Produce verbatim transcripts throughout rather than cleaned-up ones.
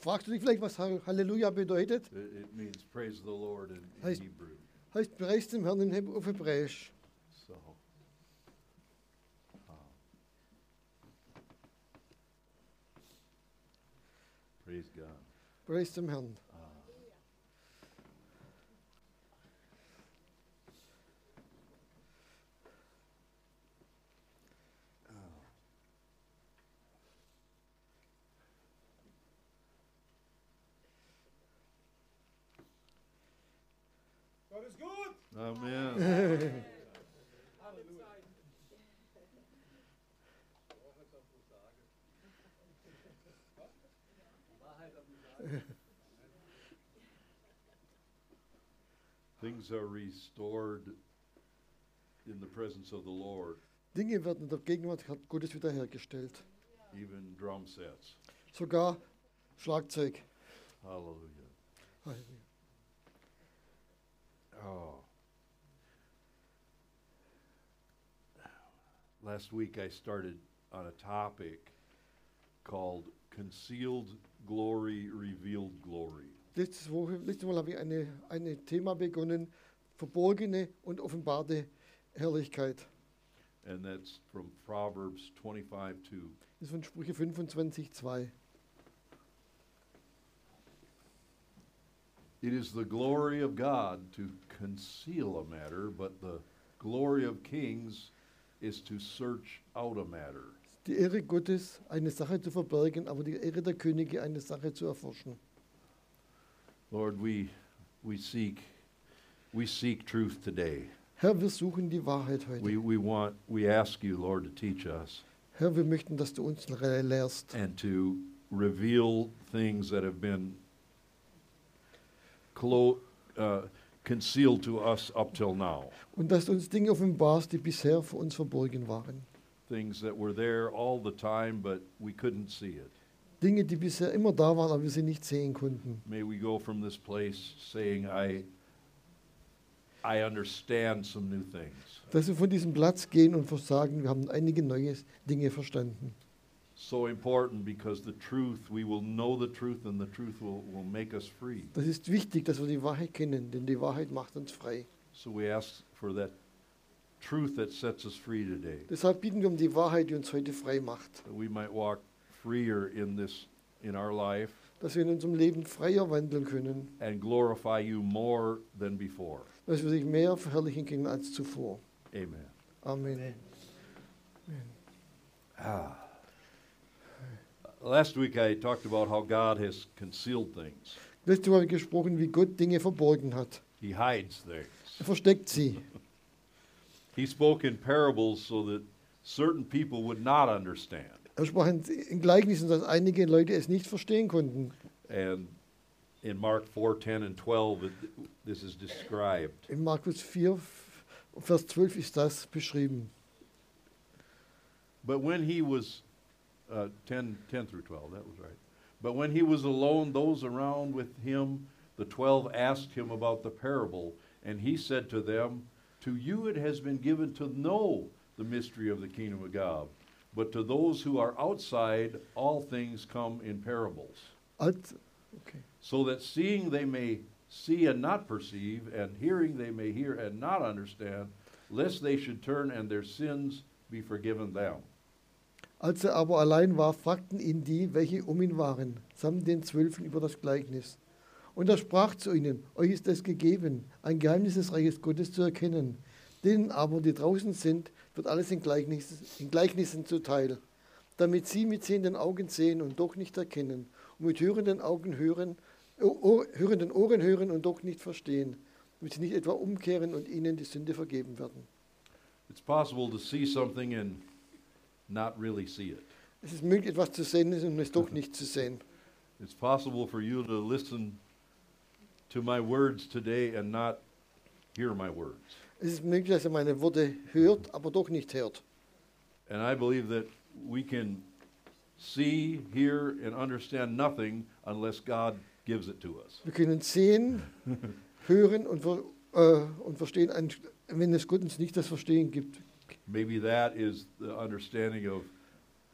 fragst du dich vielleicht, was Halleluja bedeutet? It, it means praise the Lord in, in Heißt- Hebrew. Heißt preist dem Herrn in Heb- auf Hebräisch. So, uh, praise God. Preist dem Herrn. Uh, oh. Gott ist gut. Amen. Halleluja. Things are restored in the presence of the Lord, Dinge werden in der Gegenwart Gottes wiederhergestellt. even drum sets. Sogar Schlagzeug. Hallelujah. Halleluja. Oh. Last week I started on a topic called Concealed Glory, Revealed Glory. Letzte Woche, letztes Mal habe ich eine, ein Thema begonnen, verborgene und offenbarte Herrlichkeit. And that's from Proverbs twenty-five two. Das ist von Sprüche fünfundzwanzig zwei. It is the glory of God to conceal a matter, but the glory of kings is to search out a matter. Die Ehre Gottes, eine Sache zu verbergen, aber die Ehre der Könige, eine Sache zu erforschen. Lord, we we seek we seek truth today. Herr, wir suchen die Wahrheit heute. We we want we ask you, Lord, to teach us Herr, wir möchten, dass du uns lehrst and to reveal things that have been clo- uh, concealed to us up till now. und dass du uns Dinge offenbarst, die bisher vor uns verborgen waren. Things that were there all the time, but we couldn't see it. Dinge, die bisher immer da waren, aber wir sie nicht sehen konnten. May we go from this place saying, I, I understand some new things. Dass wir von diesem Platz gehen und versagen, wir haben einige neue Dinge verstanden. So important because the truth, we will know the truth and the truth will, will make us free. Das ist wichtig, dass wir die Wahrheit kennen, denn die Wahrheit macht uns frei. So we ask for that truth that sets us free today, Deshalb bitten wir um die Wahrheit, die uns heute frei macht. that we might walk freer in this, in our life Dass wir in unserem Leben freier wandeln können, and glorify you more than before. dass wir dich mehr verherrlichen können als zuvor. Amen. Amen. Ah. Last week I talked about how God has concealed things. Letztes Mal habe ich gesprochen, wie Gott Dinge verborgen hat. He hides things. Er versteckt sie. He spoke in parables so that certain people would not understand. Er sprach in, in Gleichnissen, dass einige Leute es nicht verstehen konnten. And in Mark four, ten and twelve, it, this is described. In Markus vier, Vers zwölf ist das beschrieben. But when he was, uh, ten, ten through twelve, that was right. But when he was alone, those around with him, the twelve asked him about the parable, and he said to them, to you it has been given to know the mystery of the kingdom of God, but to those who are outside, all things come in parables, Als, okay. so that seeing they may see and not perceive, and hearing they may hear and not understand, lest they should turn and their sins be forgiven them. Als er aber allein war, fragten ihn die, welche um ihn waren, samt den Zwölfen über das Gleichnis. Und er sprach zu ihnen, euch ist es gegeben, ein Geheimnis des Reiches Gottes zu erkennen. Denen aber, die draußen sind, wird alles in Gleichnissen, in Gleichnissen zuteil, damit sie mit sehenden Augen sehen und doch nicht erkennen, und mit hörenden Augen hören, oh, hörenden Ohren hören und doch nicht verstehen, damit sie nicht etwa umkehren und ihnen die Sünde vergeben werden. It's possible to see something and not really see it. Es ist möglich, etwas zu sehen und es doch nicht zu sehen. It's possible for you to listen to my words today and not hear my words. Es ist möglich, dass er meine Worte hört, aber doch nicht hört. And I believe that we can see, hear, and understand nothing unless God gives it to us. Wir können sehen, hören und, ver, äh, und verstehen, wenn es Gott uns nicht das Verstehen gibt. Maybe that is the understanding of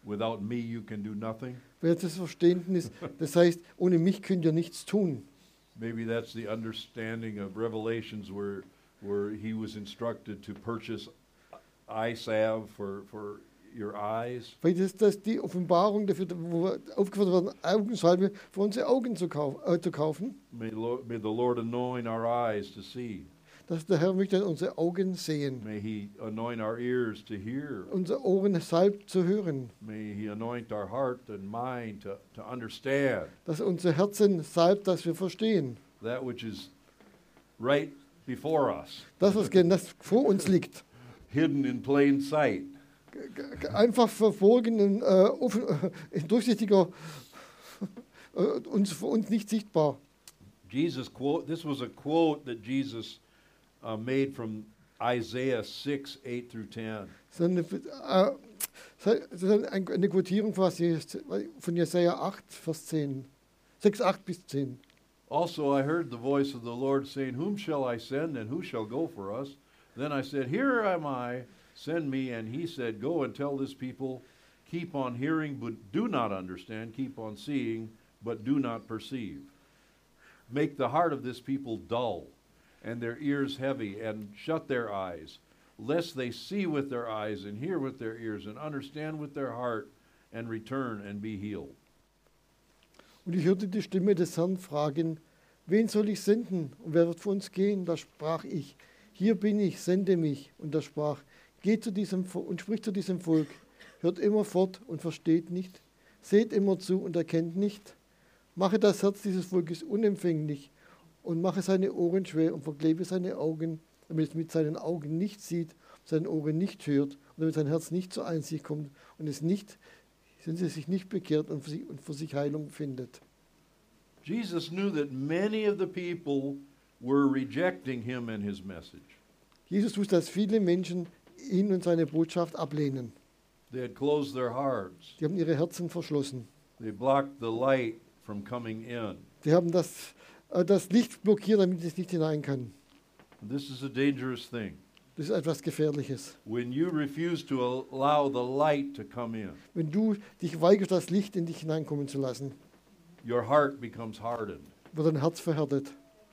Without me, you can do nothing. Wer das Verständnis, das heißt, ohne mich könnt ihr nichts tun. Maybe that's the understanding of Revelations where, where he was instructed to purchase eye salve for, for your eyes. Weil das, das die Offenbarung dafür, wo wir aufgefordert werden, Augensalbe für unsere Augen zu, kau äh, zu kaufen. May, Lo- may the Lord anoint our eyes to see. Dass der Herr möchte unsere Augen sehen, May he anoint our ears to hear. unsere Ohren salbt zu hören, May he anoint our heart and mind to, to understand dass unsere Herzen salbt, dass wir verstehen. that which is right before us, Das, was gen- das vor uns liegt, hidden in plain sight. G- g- einfach verborgen, in, äh, offen, äh, durchsichtiger, äh, uns, für uns nicht sichtbar. Jesus quote, this was a quote that Jesus uh, made from Isaiah six, eight through ten. Sondern, äh, das ist ein- eine Quotierung von Jes- von Jesaja acht, Vers zehn. sechs, acht bis zehn. Also I heard the voice of the Lord saying, Whom shall I send, and who shall go for us? Then I said, Here am I, send me. And he said, Go and tell this people, keep on hearing, but do not understand, keep on seeing, but do not perceive. Make the heart of this people dull, and their ears heavy, and shut their eyes, lest they see with their eyes, and hear with their ears, and understand with their heart, and return and be healed. Und ich hörte die Stimme des Herrn fragen, wen soll ich senden und wer wird für uns gehen? Da sprach ich, hier bin ich, sende mich. Und er sprach, geht zu diesem Vo- und spricht zu diesem Volk, hört immer fort und versteht nicht, seht immer zu und erkennt nicht. Mache das Herz dieses Volkes unempfänglich und mache seine Ohren schwer und verklebe seine Augen, damit es mit seinen Augen nicht sieht, seinen Ohren nicht hört und damit sein Herz nicht zur Einsicht kommt und es nicht, wenn sie sich nicht bekehrt und für sich, und für sich Heilung findet. Jesus knew that many of the people were rejecting him and his message. Jesus wusste, dass viele Menschen ihn und seine Botschaft ablehnen. They had closed their hearts. Die haben ihre Herzen verschlossen. They blocked the light from coming in. Die haben das, äh, das Licht blockiert, damit es nicht hinein kann. And this is a dangerous thing. Das ist etwas Gefährliches. When you refuse to allow the light to come in, Wenn du dich weigerst, das Licht in dich hineinkommen zu lassen, your heart becomes hardened wird dein Herz verhärtet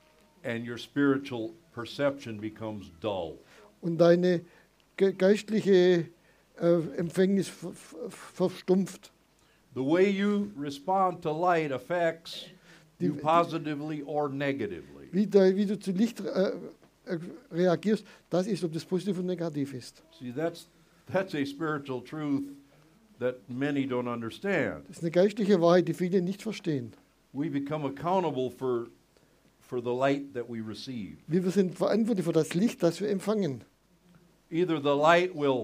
and your spiritual perception becomes dull. und deine ge geistliche äh, Empfängnis ver ver verstumpft. The way you respond to light affects Die- you positively or negatively. Wie, da, wie du zu Licht äh, äh, reagierst, das ist, ob das positiv oder negativ ist. See, that's that's a spiritual truth that many don't understand. Das ist eine geistliche Wahrheit, die viele nicht verstehen. We become accountable for for the light that we receive. Wir sind verantwortlich für das Licht, das wir empfangen. Either the light will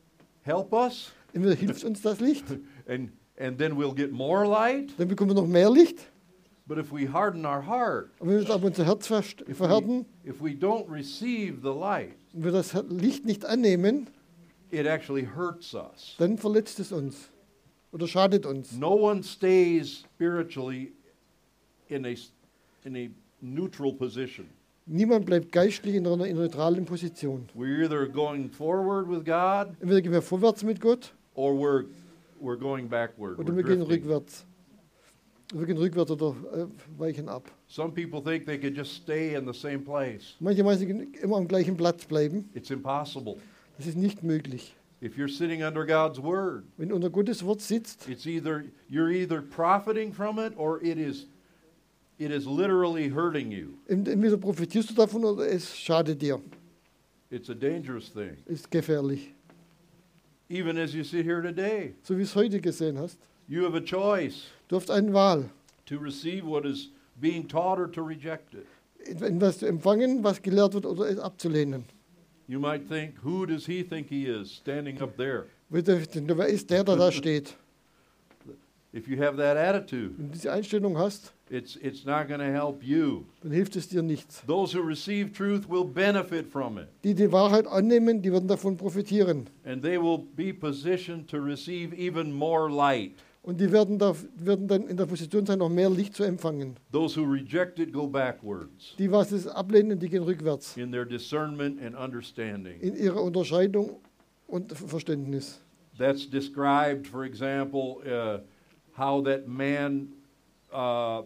help us Entweder hilft uns das Licht, and and then we'll get more light, dann bekommen wir noch mehr Licht. but if we harden our heart, Und wenn wir aber unser Herz verst- if verhärten we, if we don't receive the light, und wir das Licht nicht annehmen, it actually hurts us. dann verletzt es uns oder schadet uns. No one stays spiritually in a s- in a neutral position. Niemand bleibt geistlich in einer neutralen Position. We're either going forward with God Entweder gehen wir vorwärts mit Gott or we're we're going backward. oder We're wir gehen drifting. rückwärts. Wir gehen rückwärts oder äh, weichen ab. Some people think they could just stay in the same place. Manche meinen, sie können immer am gleichen Platz bleiben. It's impossible. Das ist nicht möglich. If you're sitting under God's word, Wenn du unter Gottes Wort sitzt, it's either you're either profiting from it or it is it is literally hurting you. entweder profitierst du davon oder es schadet dir. It's a dangerous thing. Ist gefährlich. Even as you sit here today, So wie es heute gesehen hast. you have a choice Du hast eine Wahl, to receive what is being taught or to reject it. etwas zu empfangen, was gelehrt wird, oder es abzulehnen. You might think, who does he think he is standing up there? Wer ist der, der da steht? If you have that attitude, Wenn du diese Einstellung hast, it's it's not going to help you. dann hilft es dir nichts. Those who receive truth will benefit from it, Die die Wahrheit annehmen, die werden davon profitieren. and they will be positioned to receive even more light. Und die werden, da, werden dann in der Position sein, noch mehr Licht zu empfangen. Those who reject it go backwards Die, was es ablehnen, die gehen rückwärts. in their discernment and understanding. In ihrer Unterscheidung und Verständnis. that's described, for example, uh, how that man uh,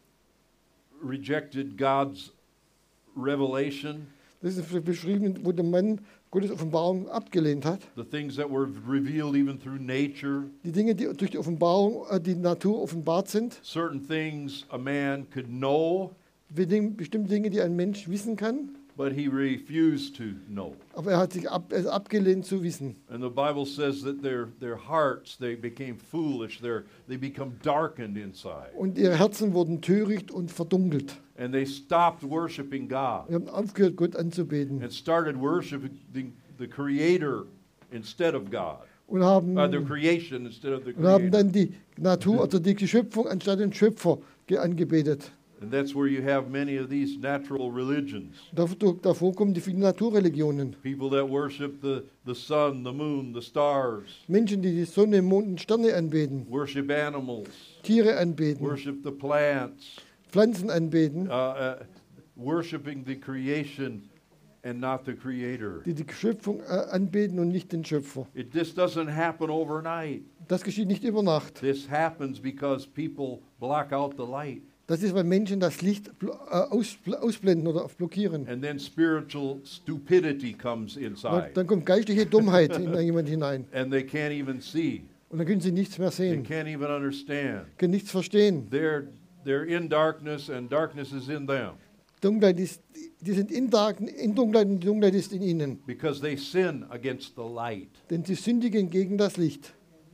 rejected God's revelation, Das ist beschrieben, wo der Mann Gottes Offenbarung abgelehnt hat. the things that were revealed even through nature, Die Dinge, die durch die Offenbarung, äh, die Natur offenbart sind. certain things a man could know, Wir denken, bestimmte Dinge, die ein Mensch wissen kann. but he refused to know. Aber er hat sich ab, er ist abgelehnt zu wissen. And the Bible says that their, their hearts, they became foolish, they're, they become darkened inside. Und ihre Herzen wurden töricht und verdunkelt. And they stopped worshiping God Wir haben aufgehört, Gott anzubeten. and started worshiping the, the Creator instead of God. Und haben, Uh, the creation instead of the und haben Creator. dann die Natur oder die Schöpfung anstatt den Schöpfer ge- angebetet. And that's where you have many of these natural religions. Davor, davor kommen die vielen Naturreligionen. People that worship the, the sun, the moon, the stars, Menschen, die die Sonne, Mond und Sterne anbeten, worship animals, Tiere anbeten, worship the plants, Pflanzen anbeten, uh, uh, worshiping the creation and not the Creator. die die Schöpfung äh, anbeten und nicht den Schöpfer. It just doesn't happen overnight. Das geschieht nicht über Nacht. This happens because people block out the light. Das ist, weil Menschen das Licht blo- äh, aus, ausblenden oder blockieren. And then spiritual stupidity comes Und inside. dann kommt geistliche Dummheit in jemand hinein. And they can't even see. Und dann können sie nichts mehr They sehen, can't even understand. können nichts verstehen. They're, they're in darkness and darkness is in them Dunkelheit ist, die sind in, Darken, in Dunkelheit und die Dunkelheit ist in ihnen. because they sin against the light. Denn sie sündigen gegen das Licht.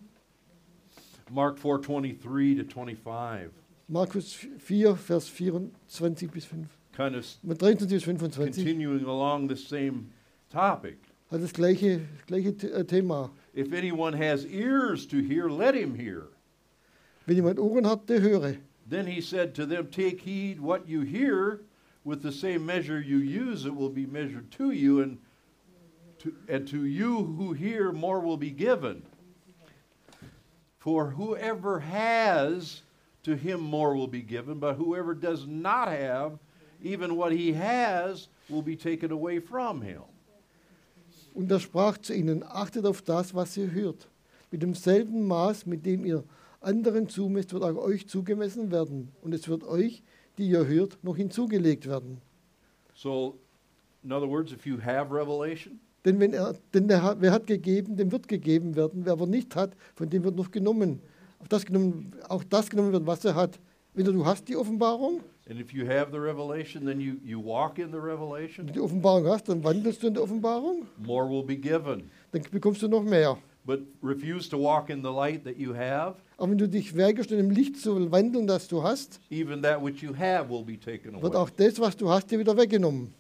Mark four twenty-three to twenty-five, Markus vier, Vers vierundzwanzig bis fünf. kind of dreiundzwanzig bis fünfundzwanzig continuing along the same topic. hat das gleiche, gleiche The- äh, Thema. If anyone has ears to hear, let him hear. Wenn jemand Ohren hat, der höre. Then he said to them, take heed what you hear, with the same measure you use, it will be measured to you, and to, and to you who hear, more will be given. For whoever has, to him more will be given, but whoever does not have, even what he has, will be taken away from him. Und er sprach zu ihnen, achtet auf das, was ihr hört. Mit demselben Maß, mit dem ihr anderen zumesst, wird auch euch zugemessen werden. Und es wird euch, die ihr hört, noch hinzugelegt werden. So, in other words, if you have revelation, Denn, wenn er, denn der, hat- wer hat gegeben, dem wird gegeben werden. Wer aber nicht hat, von dem wird noch genommen. Auf das genommen auch das genommen wird, was er hat. Entweder du hast die Offenbarung, and if you have the revelation, then you, you walk in the wenn revelation, du die Offenbarung hast, dann wandelst du in der Offenbarung, more will be given. dann bekommst du noch mehr. But refuse to walk in the light that you have, Aber wenn du dich weigerst, in dem Licht zu wandeln, das du hast, even that which you have will be taken wird away. auch das, was du hast, dir wieder weggenommen.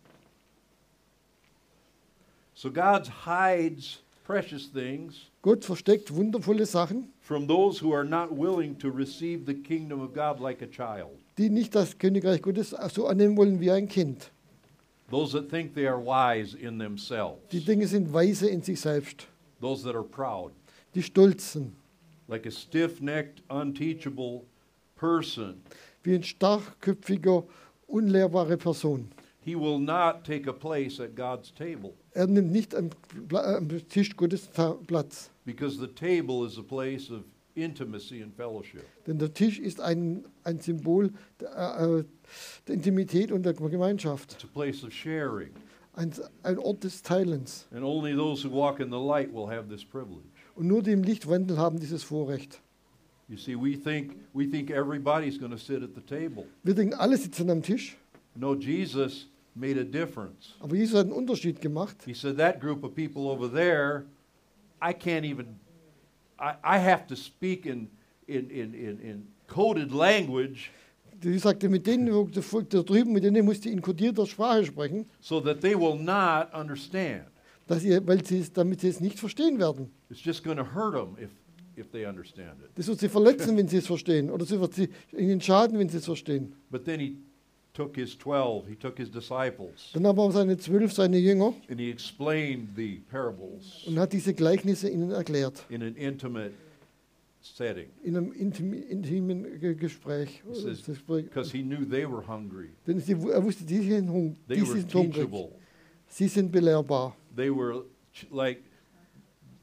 So God hides precious things Gott versteckt wundervolle Sachen, from those who are not willing to receive the kingdom of God like a child. die nicht das Königreich Gottes so annehmen wollen wie ein Kind. Those that think they are wise in themselves. Die Dinge sind weise in sich selbst. Those that are proud. Die Stolzen, Like a stiff-necked, unteachable person. wie ein starkköpfiger, unlehrbare Person. He will not take a place at God's table Er nimmt nicht am, Pla- am Tisch Gottes Ta- Platz. because the table is a place of intimacy and fellowship. Denn der Tisch ist ein, ein Symbol der, äh, der Intimität und der Gemeinschaft. It's a place of sharing. Ein, ein Ort des Teilens. And only those who walk in the light will have this privilege. Und nur die im Licht wandeln, haben dieses Vorrecht. You see, we think we think everybody's going to sit at the table. Wir denken, alle sitzen am Tisch. No, Jesus made a difference. Aber Jesus hat einen Unterschied gemacht. He said that group of people over there, I can't even. I, I have to speak in in in in, in coded language Jesus sagte, mit denen, wo das Volk da drüben, mit denen musste in kodierter Sprache sprechen, so that they will not understand. dass ihr, weil sie es, damit sie es nicht verstehen werden. It's just going to hurt them if if they understand it. Das wird sie verletzen, wenn sie es verstehen. Oder es wird sie ihnen schaden, wenn sie es verstehen. But then he took his twelve, he took his disciples, Dann aber seine zwölf, seine Jünger, and he explained the parables und hat diese Gleichnisse ihnen erklärt. in an intimate setting In einem intim, intimen Ge- Gespräch. He says, Das Gespräch. because he knew they were hungry. Denn sie, er wusste, die sind, hung, They die were sind hungrig. teachable. Sie sind belehrbar. They were ch- like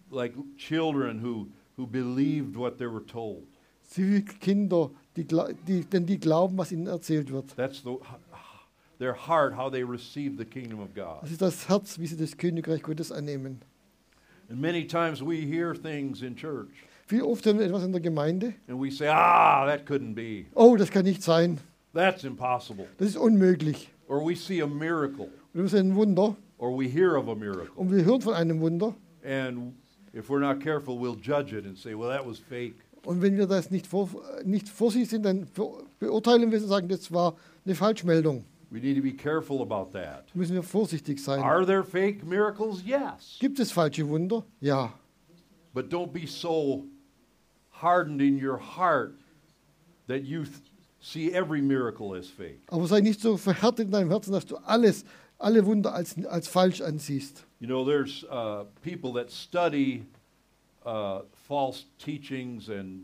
like children who, who believed what they were told. Sie wie Kinder, die, gla- die, denn die glauben, was ihnen erzählt wird. That's the, their heart, how they receive the kingdom of God. Das ist das Herz, wie sie das Königreich Gottes annehmen. And many times we hear things in church Viel oft hören wir etwas in der Gemeinde. and we say, ah, that couldn't be. Oh, das kann nicht sein. That's impossible. Das ist unmöglich. Or we see a miracle, Und wir sehen ein Wunder or we hear of a miracle. und wir hören von einem Wunder. And if we're not careful, we'll judge it and say, well, that was fake. Und wenn wir das nicht, vor, nicht vorsichtig sind, dann ver- beurteilen wir es und sagen, das war eine Falschmeldung. We need to be careful about that. Müssen wir vorsichtig sein. Are there fake miracles? Yes. Gibt es falsche Wunder? Ja. But don't be so hardened in your heart that you th- see every miracle as fake. Aber sei nicht so verhärtet in deinem Herzen, dass du alles, alle Wunder als, als falsch ansiehst. You know, there's uh, people that study uh, false teachings and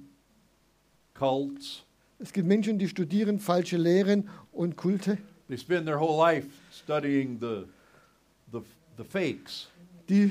cults. Es gibt Menschen, die studieren falsche Lehren und Kulte. They spend their whole life studying the, the, the fakes. Die,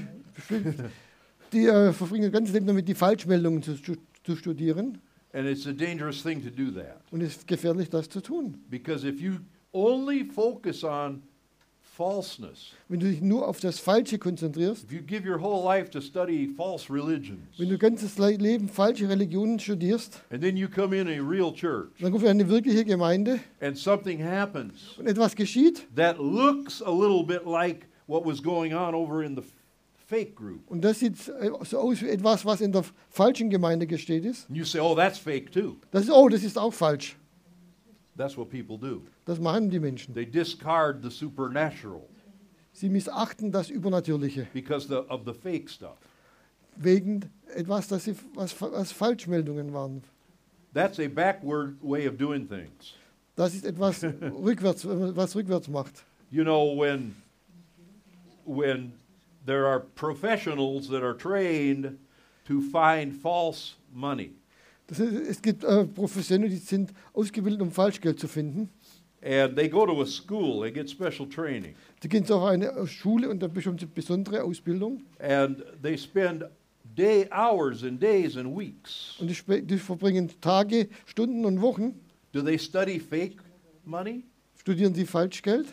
die äh, verbringen ihr ganzes Leben damit, die Falschmeldungen zu, stu- zu studieren. And it's a dangerous thing to do that. Und es ist gefährlich, das zu tun. Because if you only focus on falseness, Wenn du dich nur auf das Falsche konzentrierst, if you give your whole life to study false religions, wenn du ganzes Le- Leben falsche Religionen studierst, and then you come in a real church, dann kommst du in eine wirkliche Gemeinde and something happens und etwas geschieht that looks a little bit like what was going on over in the f- fake group. und das sieht äh, so aus wie etwas, was in der falschen Gemeinde gesteht ist. And you say, oh, that's fake too. Das ist, oh, das ist auch falsch. That's what people do. Das machen die Menschen. They discard the supernatural Sie missachten das Übernatürliche because the, of the fake stuff. wegen etwas, das sie, was, was Falschmeldungen waren. That's a backward way of doing things. Das ist etwas rückwärts, was rückwärts macht. You know, when when there are professionals that are trained to find false money, Das ist, es gibt äh, Professionelle, die sind ausgebildet, um Falschgeld zu finden. and they go to a school, they get special training, Die gehen auf eine Schule und eine bestimmte besondere Ausbildung. and they spend day hours and days and weeks. Und die, spe- die verbringen Tage, Stunden und Wochen, Do they study fake money? studieren sie Falschgeld?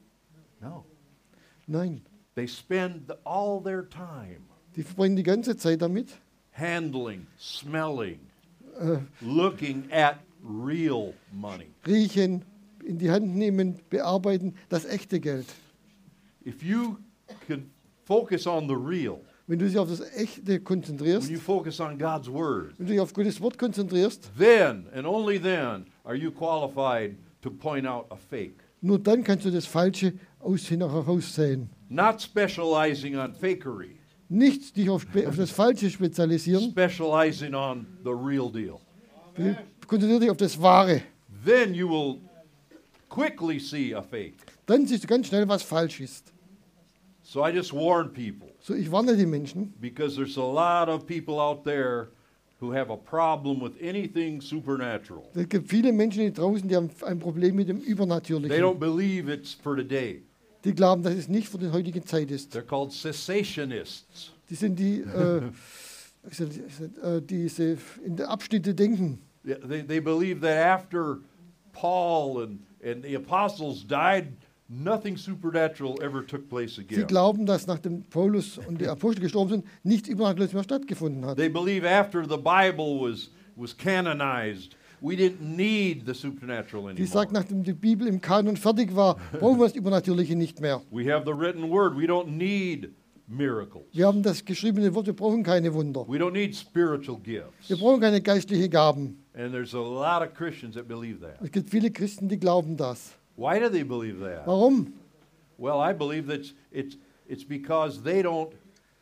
No. Nein. They spend the- all their time Die verbringen die ganze Zeit damit, handling, smelling, äh, looking at real money. riechen, in die Hand nehmen, bearbeiten, das echte Geld. If you can focus on the real, Wenn du dich auf das Echte when konzentrierst, you focus on God's word, wenn du dich auf Gottes Wort konzentrierst, then and only then are you qualified to point out a fake. nur dann kannst du das Falsche aus hinten heraussehen. Not specializing on fakery, Nicht dich auf, spe- auf das Falsche spezialisieren, specializing on the real deal. konzentriere dich auf das Wahre. Then you will quickly see a fake. Dann siehst du ganz schnell, was falsch ist. So I just warn people, So, ich warne die Menschen, because there's a lot of people out there who have a problem with anything supernatural. es gibt viele Menschen hier draußen, die haben ein Problem mit dem They don't Übernatürlichen. believe it's for today. Die glauben, dass es nicht für die heutige Zeit ist. They're called cessationists. Die sind die, äh, wie soll ich sagen, äh, diese in der Abschnitte denken. Yeah, They, they believe that after Paul and, and the apostles died, nothing supernatural ever took place Sie again. glauben, dass nachdem Paulus und die Apostel gestorben sind, nichts Übernatürliches mehr stattgefunden hat. They believe after the Bible was, was canonized, we didn't need the supernatural Die sagt, anymore. nachdem die Bibel im Kanon fertig war, brauchen wir das Übernatürliche nicht mehr. We have the written word. We don't need miracles. Wir haben das geschriebene Wort, wir brauchen keine Wunder. We don't need spiritual gifts. Wir brauchen keine geistlichen Gaben. And there's a lot of Christians that believe that. Es gibt viele Christen, die glauben das. Why do they believe that? Warum? Well, I believe that it's, it's, it's because they don't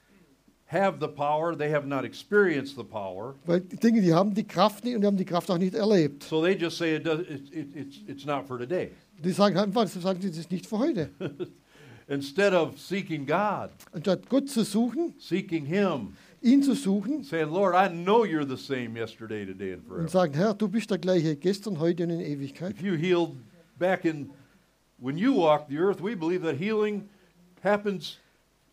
have the power, they have not experienced the power, Weil die Dinge, die haben die Kraft nicht und die haben die Kraft auch nicht erlebt. so they just say it does, it, it, it's, it's not for today. Die sagen einfach, das sagen sie, das ist nicht für heute. Instead of seeking God, Anstatt Gott zu suchen, seeking Him, ihn zu suchen saying, Lord, I know you're the same yesterday, today, and und forever. sagen, Herr, du bist der gleiche gestern, heute und in Ewigkeit. If you healed back in, when you walked the earth, we believe that healing happens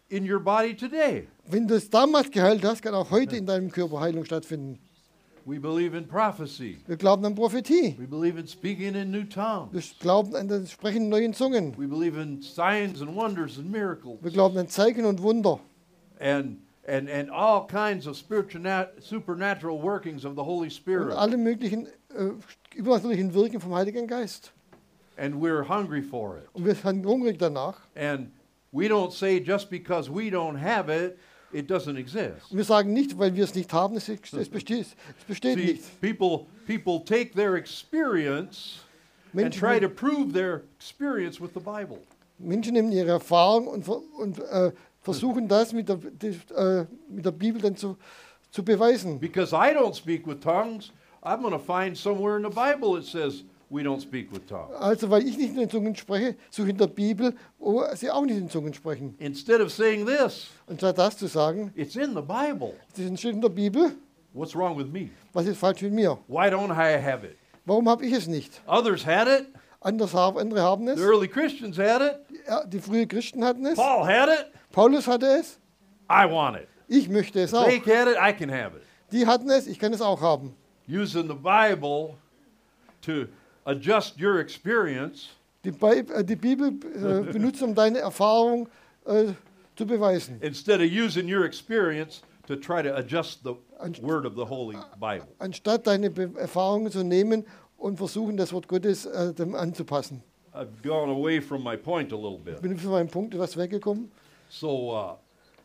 in your body today. Wenn du es damals geheilt hast, kann auch heute in deinem Körper Heilung stattfinden. We believe in prophecy. Wir glauben an Prophetie. We believe in speaking in new Wir tongues. glauben an das Sprechen in neuen Zungen. We believe in signs and wonders and miracles. Wir glauben an Zeichen und Wunder. And and and all kinds of spiritual nat- supernatural workings of the Holy Und Spirit. alle möglichen äh, übernatürlichen Wirken vom Heiligen Geist. And we're hungry for it. Und wir sind hungrig danach. And we don't say just because we don't have it, it doesn't exist. Und wir sagen nicht, weil wir es nicht haben, es, es besteht, es besteht See, nicht. people people take their experience and try to Menschen, prove their experience with the Bible. Menschen nehmen ihre Erfahrung und, ver- und äh, versuchen das mit der, die, äh, mit der Bibel dann zu, zu beweisen. Because I don't speak with tongues, I'm going to find somewhere in the Bible it says we don't speak with tongues. Also weil ich nicht in den Zungen spreche, suche ich in der Bibel, wo sie auch nicht in Zungen sprechen. Instead of saying this, Und statt das zu sagen, it's in the Bible. das steht in der Bibel, What's wrong with me? was ist falsch mit mir? Why don't I have it? Warum habe ich es nicht? Others had it. Anders haben, andere haben es. The early Christians had it. Ja, die frühen Christen hatten es. Paul had it. Paulus hatte es. I want it. Ich möchte es auch. They had it. I can have it. Die hatten es, ich kann es auch haben. Using the Bible to adjust your experience Die, Bi äh, die Bibel äh, benutzt, um deine Erfahrung äh, zu beweisen. instead of using your experience to try to adjust the Anst- word of the Holy Bible. Anstatt deine Be Erfahrungen zu nehmen und versuchen, das Wort Gottes äh, dem anzupassen. I've gone away from my point a little Ich bit. bin von meinem Punkt etwas weggekommen. So, uh,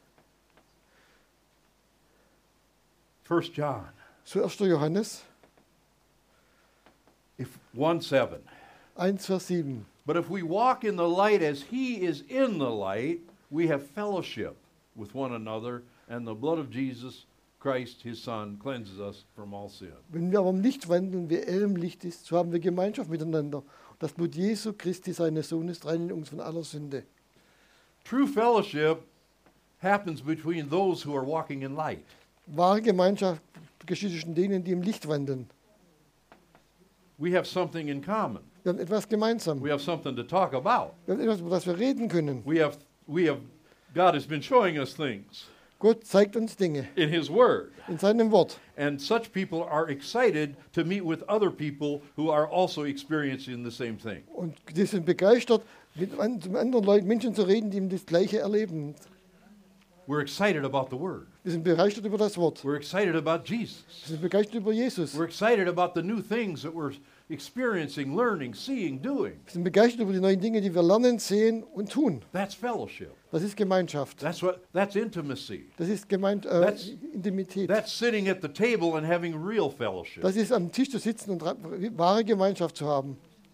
First John, Zu erster Johannes if one seven. eins, Vers sieben. But if we walk in the light as he is in the light, we have fellowship with one another, and the blood of Jesus Christ, his Son, cleanses us from all sin. Wenn wir aber im Licht wandeln, wie er im Licht ist, so haben wir Gemeinschaft miteinander. Das Blut Jesu Christi, seines Sohnes, reinigt uns von aller Sünde. True fellowship happens between those who are walking in light. Wahre Gemeinschaft geschieht zwischen denen, die im Licht wandeln. We have something in common. Wir haben etwas gemeinsam. We have something to talk about. Wir haben etwas, über das wir reden können. We have, we have, God has been showing us things Gott zeigt uns Dinge in His Word. in seinem Wort. And such people are excited to meet with other people who are also experiencing the same thing. Und die sind begeistert, mit an- mit anderen Leuten, Menschen zu reden, die das Gleiche erleben. We're excited about the Word. Wir sind begeistert über das Wort. We're excited about Jesus. Wir sind begeistert über Jesus. We're excited about the new things that we're experiencing, learning, seeing, doing. Wir sind begeistert über die neuen Dinge, die wir lernen, sehen und tun. That's fellowship. Das ist Gemeinschaft. That's what that's intimacy. Das ist Gemeint, äh, That's- Intimität. That's sitting at the table and having real fellowship. Das ist am Tisch zu sitzen und ra- wahre Gemeinschaft zu haben.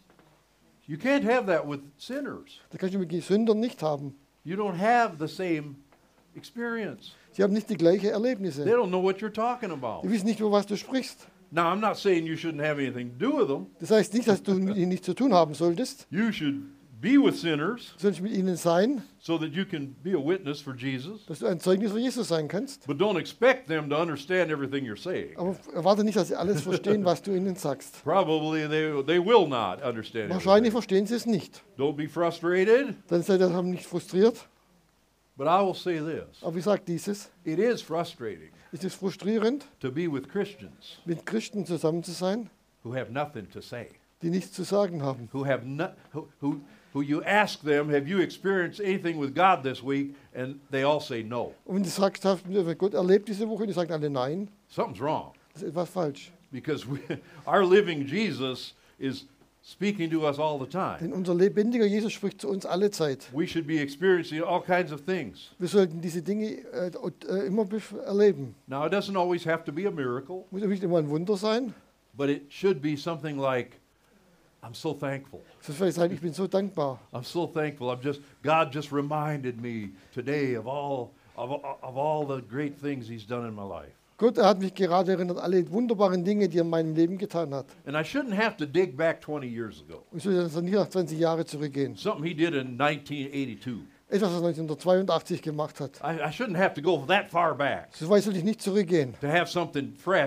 You can't have that with sinners. Das kannst du mit den Sündern nicht haben. You don't have the same experience. Sie haben nicht die gleichen They Erlebnisse. don't know what you're talking about. Die wissen nicht, über was du sprichst. Now, I'm not saying you shouldn't have anything to do with them. Das heißt nicht, dass du mit ihnen nichts zu tun haben solltest. You should be with sinners Du sollst mit ihnen sein, so that you can be a witness for Jesus. dass du ein Zeugnis für Jesus sein kannst. But don't expect them to understand everything you're saying. Aber erwarte nicht, dass sie alles verstehen, was du ihnen sagst. Probably they, they will not understand Wahrscheinlich everything. verstehen sie es nicht. Don't be frustrated, Dann seid ihr haben nicht frustriert. but I will say this. Aber ich sage dieses, It is frustrating es ist frustrierend, to be with Christians mit Christen zusammen zu sein, who have nothing to say, die nichts zu sagen haben. who have not, who, who, who you ask them, have you experienced anything with God this week? And they all say no. Und wenn du sagst, hast du Gott erlebt diese Woche, die sagen alle nein, Something's wrong das ist etwas falsch. because we, our living Jesus is speaking to us all the time. Denn unser lebendiger Jesus spricht zu uns alle Zeit. We should be experiencing all kinds of things. Wir sollten diese Dinge äh, äh, immer bef- erleben. Now, it doesn't always have to be a miracle, Muss ja nicht immer ein Wunder sein. but it should be something like, I'm so thankful. Es soll vielleicht sein, ich bin so dankbar. I'm so thankful. I'm just God just reminded me today of all of, of all the great things He's done in my life. Gott er hat mich gerade erinnert, alle wunderbaren Dinge, die er in meinem Leben getan hat. And I shouldn't have to dig back twenty years ago. Und ich soll dann nicht nach zwanzig Jahre zurückgehen. Something He did in nineteen eighty-two. Etwas, was er neunzehnhundertzweiundachtzig gemacht hat. I, I shouldn't have to go that far back So weit soll ich nicht zurückgehen, to have something fresh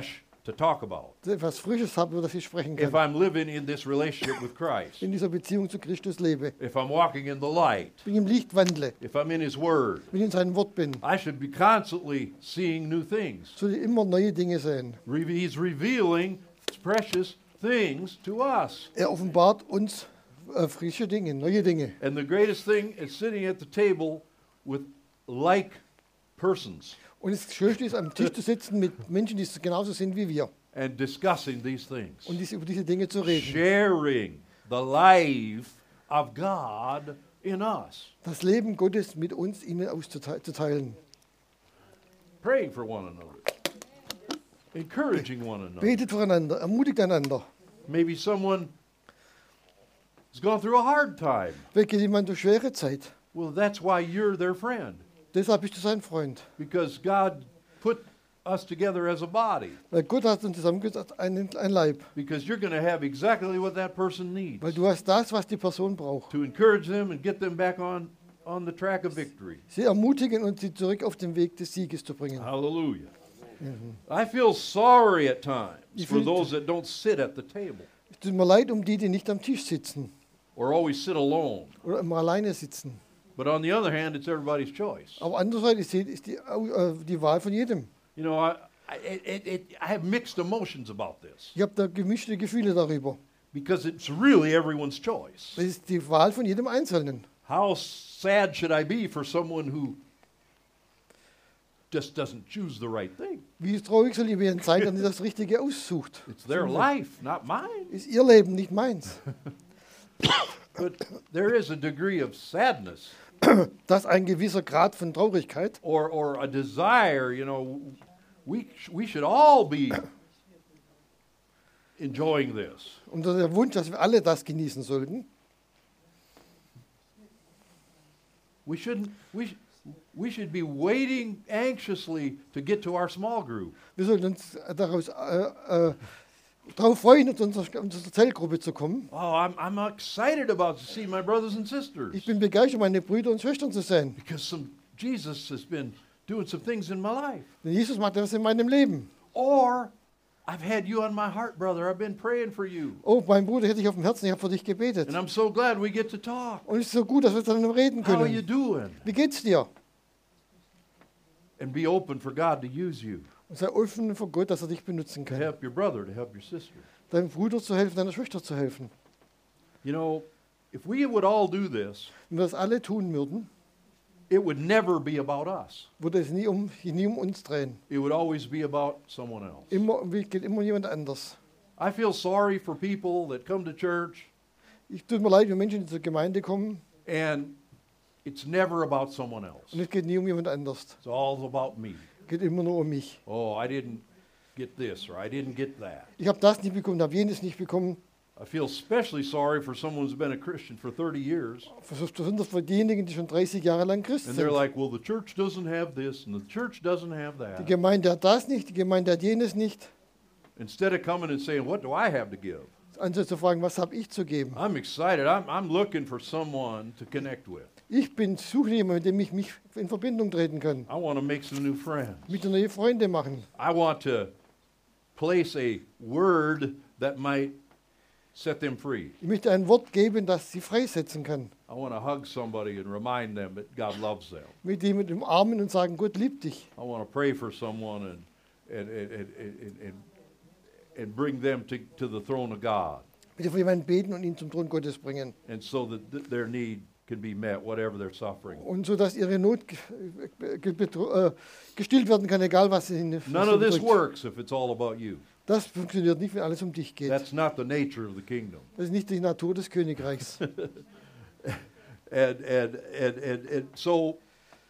to talk about. etwas Frisches habe, über das ich sprechen If kann. I'm living in this relationship with Christ, In dieser Beziehung zu Christus lebe. if I'm walking in the light, Wenn ich im Licht wandle, if I'm in His Word, wenn ich in seinem Wort bin, I should be constantly seeing new things. soll ich immer neue Dinge sehen. Re- He's revealing precious things to us. Er offenbart uns äh, frische Dinge, neue Dinge. And the greatest thing is sitting at the table with like persons Und das Schönste ist, am Tisch zu sitzen mit Menschen, die genauso sind wie wir. and discussing these things. Und diese, über diese Dinge zu reden. Sharing the life of God in us. Das Leben Gottes mit uns ihnen auszuteilen. Praying for one another. Encouraging one another. Betet voreinander, ermutigt einander. Maybe someone has gone through a hard time. Vielleicht geht jemand durch schwere Zeit. Well, that's why you're their friend. Deshalb bist du sein Freund. Because God put us together as a body. Weil Gott hat uns zusammengesetzt, ein, ein Leib. Because you're going to have exactly what that person needs Weil du hast das, was die Person braucht. to encourage them and get them back on, on the track of victory. Sie ermutigen und sie zurück auf den Weg des Sieges zu bringen. Hallelujah. I feel sorry at times You for feel- those that don't sit at the table Es tut mir leid um die, die nicht am Tisch sitzen or always sit alone. oder immer alleine sitzen. But on the other hand, it's everybody's choice. Aber andererseits ist die, ist die, äh, die Wahl von jedem. You know, I, I, it, it, I have mixed emotions about this Ich habe da gemischte Gefühle darüber. because it's really everyone's choice. Das ist die Wahl von jedem Einzelnen. How sad should I be for someone who just doesn't choose the right thing? Wie traurig soll jemand sein, der nicht das Richtige aussucht? It's their life, not mine. Ist ihr Leben, nicht meins. But there is a degree of sadness Das ist ein gewisser Grad von Traurigkeit or, or a desire, you know, we, sh- we should all be enjoying this. und der Wunsch, dass wir alle das genießen sollten. We shouldn't, we, sh- we should be waiting anxiously to get to our small group. Wir sollten uns daraus, äh, äh, darauf freuen, in unsere, unsere Zellgruppe zu kommen. Oh, I'm, I'm excited about to see my brothers and sisters Ich bin begeistert, meine Brüder und Schwestern zu sehen. because some, Jesus has been doing some things in my life. Denn Jesus macht etwas in meinem Leben. Or I've had you on my heart, brother. I've been praying for you. Oh, mein Bruder hätte ich auf dem Herzen, ich habe für dich gebetet. And I'm so glad we get to talk. Und es ist so gut, dass wir dann reden How are you können. doing? Wie geht's dir? And be open for God to use you, Und sei offen vor Gott, dass er dich benutzen to kann. help your brother, to help your sister. Deinem Bruder zu helfen, deiner Schwester zu helfen. You know, if we would all do this, Wenn wir das alle tun würden, it would never be about us. würde es nie um, nie um uns drehen. It would always be about someone else. Immer geht immer jemand anders. I feel sorry for people that come to church Ich tut mir leid, wenn Menschen, die zur Gemeinde kommen, and it's never about someone else. und es geht nie um jemand anders. It's all about me. Es geht immer nur um mich. Oh, I didn't get this or I didn't get that. Ich habe das nicht bekommen, habe jenes nicht bekommen. I feel especially sorry for someone who's been a Christian for thirty years Besonders für diejenigen, die schon dreißig Jahre lang Christ and sind. they're like, well, the church doesn't have this and the church doesn't have Die that. Gemeinde hat das nicht, die Gemeinde hat jenes nicht. Instead of coming and saying, what do I have to give? Also zu fragen, was habe ich zu geben? I'm excited. I'm, I'm looking for someone to connect with. Ich bin suche jemanden, mit dem ich mich in Verbindung treten kann. I want to make some new friends. Mit neue Freunde machen. I want to place a word that might set them free. Ich möchte ein Wort geben, das sie freisetzen kann. I want to hug somebody and remind them that God loves them. Mit jemandem umarmen und sagen, Gott liebt dich. I want to pray for someone and, and, and, and, and, and, and bring them to, to the throne of God. Bitte für jemanden beten und ihn zum Thron Gottes bringen. And so that th- their need can be met, whatever they're suffering. Und so, dass ihre Not ge ge betro- äh, gestillt werden kann, egal was sie in was None sie of this bedrückt. works if it's all about you. Das funktioniert nicht, wenn alles um dich geht. That's not the nature of the kingdom. Das ist nicht die Natur des Königreichs. And, and, and, and, and so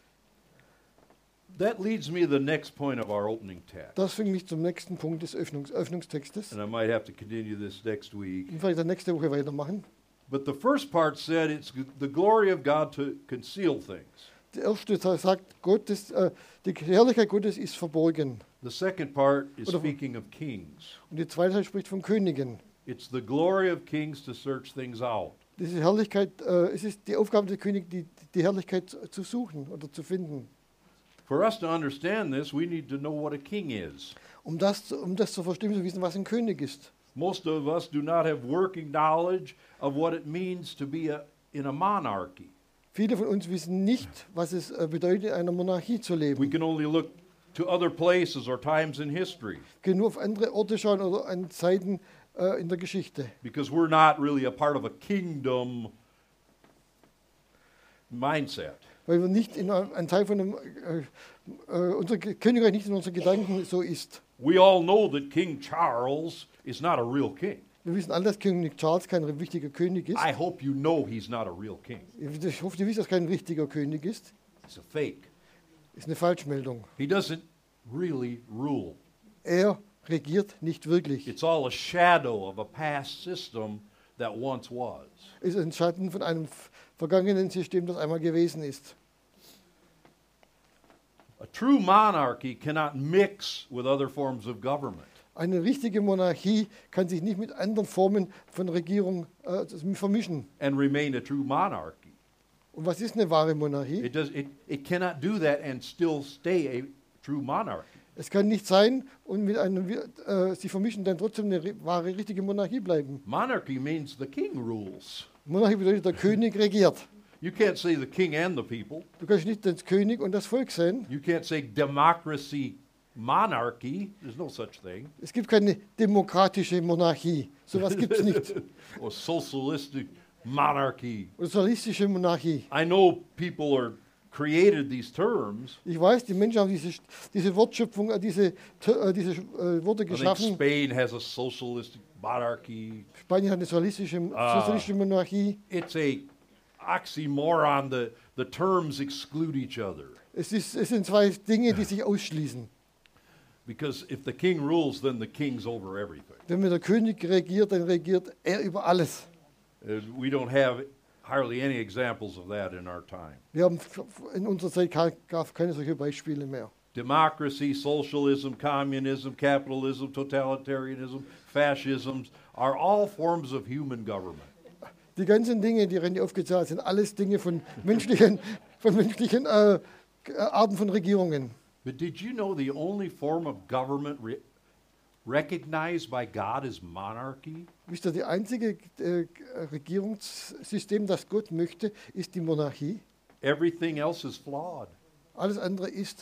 that leads me to the next point of our opening text. Das bringt mich zum nächsten Punkt des Öffnungs Öffnungstextes. And I might have to continue this next week. Und vielleicht dann nächste Woche weitermachen. But the first part said it's g- the glory of God to conceal things. Der erste Teil sagt, Gottes, äh, die Herrlichkeit Gottes ist verborgen. The second part is Oder- speaking of kings. Und die zweite Teil spricht von Königen. It's the glory of kings to search things out. Diese Herrlichkeit, äh, es ist die Aufgabe der Könige, die, die Herrlichkeit zu, zu suchen oder zu finden. For us to understand this, we need to know what a king is. Um das, zu- um das zu verstehen, zu wissen, was ein König ist. Most of us do not have working knowledge of what it means to be a, in a monarchy. Viele von uns wissen nicht, was es äh, bedeutet, in einer Monarchie zu We leben. can only look to other places or times in history Wir können nur auf andere Orte schauen oder an Zeiten äh, in der Geschichte. because we're not really a part of a kingdom mindset. Weil wir nicht in einem, ein Teil von einem, äh, äh, unser Ge- Königreich nicht in unseren Gedanken so ist. We all know that King Charles is not a real king. Wir wissen alle, dass König Charles kein wichtiger König ist. I hope you know he's not a real king. Ich hoffe, ihr wisst, dass er kein richtiger König ist. He's a fake. Ist eine Falschmeldung. He doesn't really rule. Er regiert nicht wirklich. It's all a shadow of a past system that once was. Ist ein Schatten von einem f- vergangenen System, das einmal gewesen ist. A true monarchy cannot mix with other forms of government. Eine richtige Monarchie kann sich nicht mit anderen Formen von Regierung äh, vermischen. And remain a true monarchy. Und was ist eine wahre Monarchie? It does it, it cannot do that and still stay a true monarchy. Es kann nicht sein und mit einem, äh, sie vermischen, dann trotzdem eine ri- wahre, richtige Monarchie bleiben. Monarchy means the king rules. Monarchie bedeutet, der König regiert. You can't say the king and the people. Du kannst nicht der König und das Volk sein. You can't say democracy, monarchy. There's no such thing. Es gibt keine demokratische Monarchie. Sowas gibt es nicht. Or socialistic monarchy. Oder sozialistische Monarchie. I know people are created these terms. Ich weiß, die Menschen haben diese, diese Wortschöpfung, äh, diese, äh, diese äh, Worte I think geschaffen. Spain has a socialistic monarchy. Spanien hat eine sozialistische, Ah. sozialistische Monarchie. It's a oxymoron. The, the terms exclude each other. Es, ist, es sind zwei Dinge, die sich ausschließen. Because if the king rules, then the king's over everything. Wenn mir der König regiert, dann regiert er über alles. Uh, we don't have hardly any examples of that in our time. Wir haben f- f- in unserer Zeit ka- gar keine solche Beispiele mehr. Democracy, socialism, communism, capitalism, totalitarianism, fascisms are all forms of human government. Die ganzen Dinge, die Randy aufgezählt sind, alles Dinge von menschlichen, von menschlichen äh, Arten von Regierungen. But did you know the only form of government re- recognized by God is monarchy? Wisst ihr, die einzige äh, Regierungssystem, das Gott möchte, ist die Monarchie. Everything else is flawed. Alles andere ist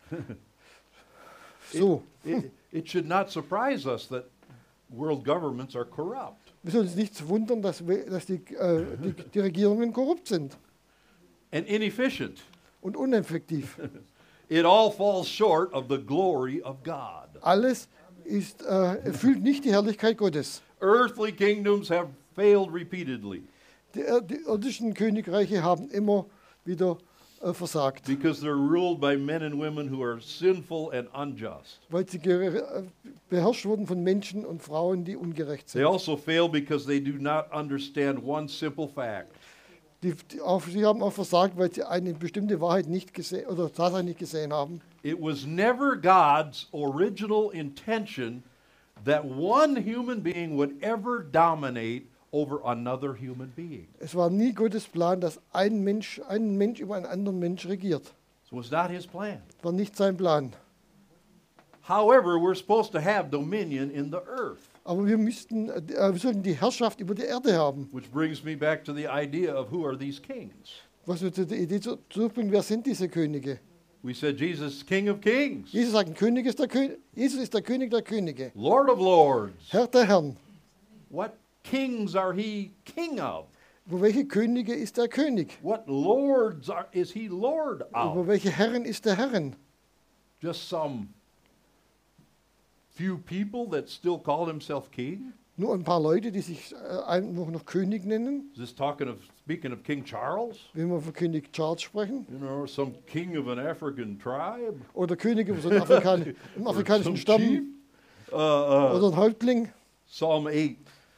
so. It, it should not surprise us that world governments are corrupt. Wir sollen uns nicht wundern, dass, wir, dass die, äh, die, die Regierungen korrupt sind And inefficient. und uneffektiv. It all falls short of the glory of God. Alles ist, äh, erfüllt nicht die Herrlichkeit Gottes. Earthly kingdoms have failed repeatedly Die, ir- die irdischen Königreiche haben immer wieder äh, versagt, because they're ruled by men and women who are sinful and unjust. weil sie ge- äh, beherrscht wurden von Menschen und Frauen, die ungerecht They sind. also fail because they do not understand one simple fact. Die, die auch, sie haben auch versagt, weil sie eine bestimmte Wahrheit nicht gesehen oder Tatsache nicht gesehen haben. It was never God's original intention that one human being would ever dominate over another human being. Es war nie Gottes Plan, dass ein Mensch, ein Mensch über einen anderen Mensch regiert. It was not his plan. War nicht sein Plan. However, we're supposed to have dominion in the earth, Aber wir müssten, äh, wir sollten die Herrschaft über die Erde haben. which brings me back to the idea of who are these kings? Was wir zu der Idee zu- zurückbringen, wer sind diese Könige? We said Jesus is King of Kings, Jesus sagt, ein König ist der König, Jesus ist der König der Könige, Lord of Lords. Herr der Herren. What kings are he king of? Über welche Könige ist der König? What lords are, is he Lord Über of? welche Herren ist der Herren? Just some few people that still call himself king? Nur ein paar Leute, die sich äh, einfach noch König nennen, Is this talking of speaking of King Charles? wenn wir von König Charles sprechen, You know, some king of an African tribe? oder König über so einen Afrikan im Or afrikanischen some chief? Stamm, Uh, uh, oder ein Häuptling. Psalm eight.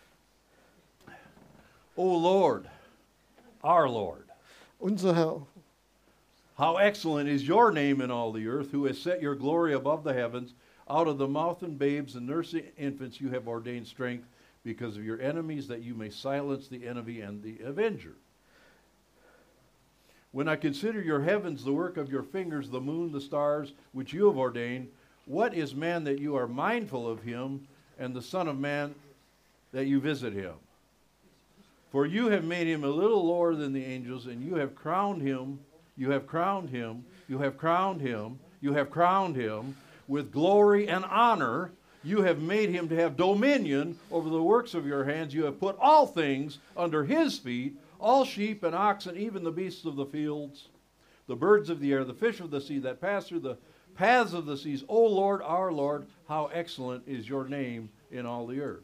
O Lord, our Lord, Unser Herr, how excellent is your name in all the earth, who has set your glory above the heavens. Out of the mouth and babes and nursing infants you have ordained strength because of your enemies, that you may silence the enemy and the avenger. When I consider your heavens, the work of your fingers, the moon, the stars, which you have ordained, what is man that you are mindful of him, and the Son of Man that you visit him? For you have made him a little lower than the angels, and you have crowned him, you have crowned him, you have crowned him, you have crowned him with glory and honor. You have made him to have dominion over the works of your hands. You have put all things under his feet, all sheep and oxen, even the beasts of the fields, the birds of the air, the fish of the sea that pass through the paths of the seas. O Lord, our Lord, how excellent is your name in all the earth.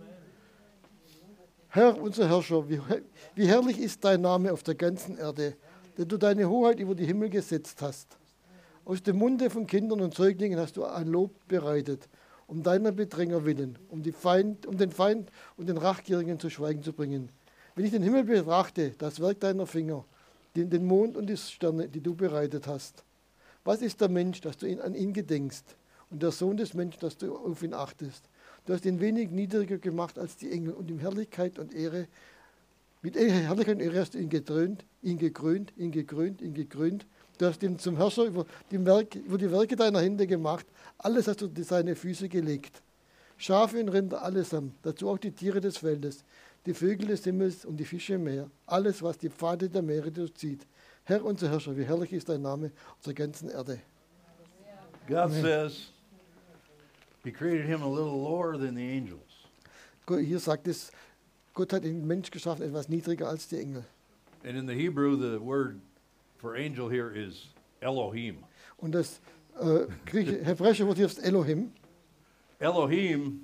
Herr, unser Herrscher, wie, wie herrlich ist dein Name auf der ganzen Erde, der du deine Hoheit über die Himmel gesetzt hast. Aus dem Munde von Kindern und Säuglingen hast du ein Lob bereitet, um deiner Bedränger willen, um, die Feind, um den Feind und den Rachgierigen zu Schweigen zu bringen. Wenn ich den Himmel betrachte, das Werk deiner Finger, den, den Mond und die Sterne, die du bereitet hast. Was ist der Mensch, dass du ihn, an ihn gedenkst, und der Sohn des Menschen, dass du auf ihn achtest? Du hast ihn wenig niedriger gemacht als die Engel, und in Herrlichkeit und Ehre, mit Herrlichkeit und Ehre hast du ihn gekrönt, ihn gekrönt, ihn gekrönt, ihn gekrönt. Du hast ihn zum Herrscher über die, Werke, über die Werke deiner Hände gemacht. Alles hast du unter seine Füße gelegt. Schafe und Rinder allesamt, dazu auch die Tiere des Feldes, die Vögel des Himmels und die Fische im Meer. Alles, was die Pfade der Meere durchzieht. Herr, unser Herrscher, wie herrlich ist dein Name auf der ganzen Erde. God Amen. says he created him a little lower than the angels. Hier sagt es, Gott hat den Mensch geschaffen, etwas niedriger als die Engel. And in the Hebrew, the word for angel here is Elohim. Und das äh, Grieche, hebräische Wort hier ist Elohim. Elohim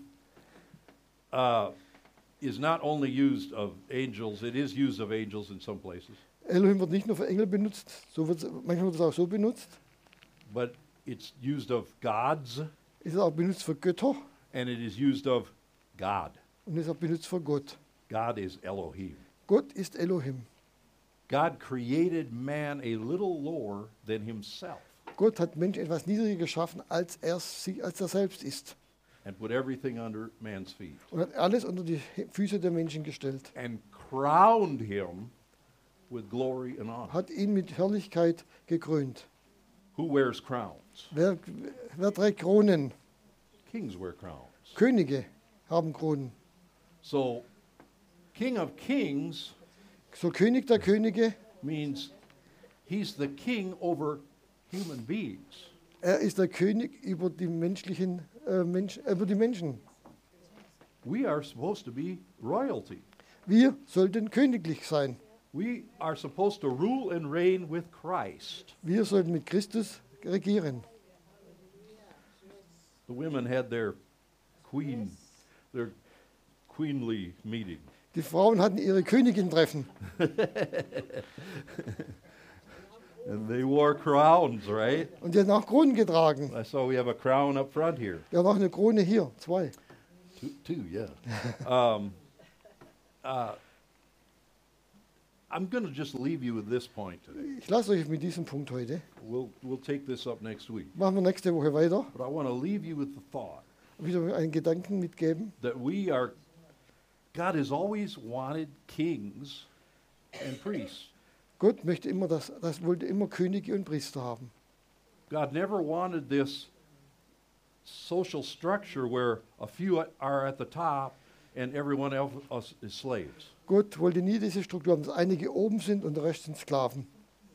uh, is not only used of angels, it is used of angels in some places, Elohim wird nicht nur für Engel benutzt, so wird's, manchmal wird es auch so benutzt. but it's used of gods Es ist auch benutzt für Götter and it is used of God. und es ist auch benutzt für Gott. God is Elohim. Gott ist Elohim. God created man a little lower than himself Gott hat Menschen etwas niedriger geschaffen, als er, sie- als er selbst ist. and put everything under man's feet Und hat alles unter die Füße der Menschen gestellt. and crowned him with glory and honor. Hat ihn mit Herrlichkeit gekrönt. Who wears crowns? Wer, wer trägt Kronen? Kings wear crowns. Könige haben Kronen. So, King of Kings So König der Könige, means he's the king over human beings. er ist der König über die menschlichen äh, Mensch, äh, über die Menschen. We are supposed to be royalty. Wir sollten königlich sein. We are supposed to rule and reign with Christ. Wir sollten mit Christus regieren. The women had their queen, their queenly meeting. Die Frauen hatten ihre Königin treffen And they wore crowns, right? und die haben auch Kronen getragen. I saw we have a crown up front here. Wir haben auch eine Krone hier, zwei. Two, two yeah. um, uh, I'm going to just leave you with this point today. Ich lasse euch mit diesem Punkt heute. We'll, we'll take this up next week. Machen wir nächste Woche weiter. But I want to leave you with the thought Wieder einen Gedanken mitgeben. that we are, God has always wanted kings and priests. Gott möchte immer das, das wollte immer Könige und Priester haben. God never wanted this social structure where a few are at the top and everyone else is slaves. Gott wollte nie diese Struktur haben, dass einige oben sind und der Rest sind Sklaven.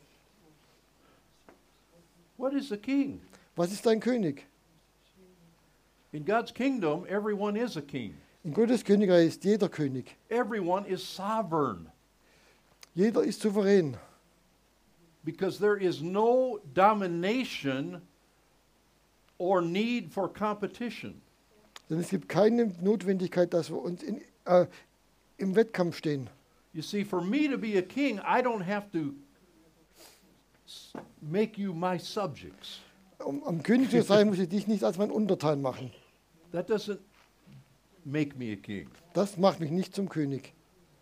What is a king? Was ist ein König? In God's kingdom, everyone is a king. In Gottes Königreich ist jeder König. Everyone is sovereign Jeder ist souverän. because there is no domination or need for competition. Denn es gibt keine Notwendigkeit, dass wir uns in, äh, im Wettkampf stehen. You see, for me to be a king, I don't have to s- make you my subjects. Um am König zu sein, muss ich dich nicht als mein Untertan machen. That doesn't make me a king. Das macht mich nicht zum König.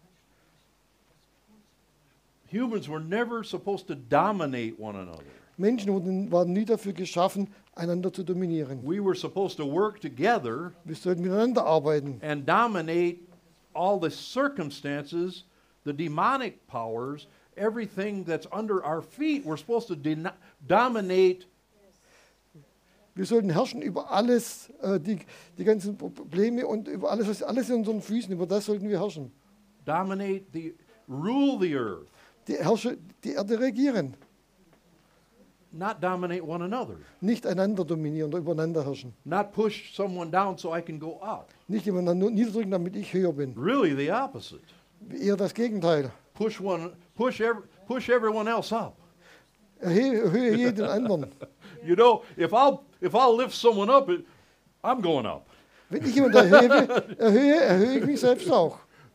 Humans were never supposed to dominate one another. Menschen wurden, waren nie dafür geschaffen, einander zu dominieren. We were supposed to work together Wir sollten miteinander arbeiten and dominate all the circumstances, the demonic powers, everything that's under our feet. We're supposed to dena- dominate Wir sollten herrschen über alles, äh, die, die ganzen Probleme und über alles, was alles in unseren Füßen, über das sollten wir herrschen. dominate the rule the earth, Die Herrscher, die Erde regieren, not dominate one another, nicht einander dominieren oder übereinander herrschen. not push someone down so I can go up. Nicht jemanden nur niederdrücken, damit ich höher bin. Really the opposite. Eher das Gegenteil. Push one push every, push everyone else up. Erhöhe, erhöhe jeden anderen. You know, if I'll if I'll lift someone up, it, I'm going up. Wenn ich jemanden erhebe, erhöhe, erhöhe ich mich selbst auch.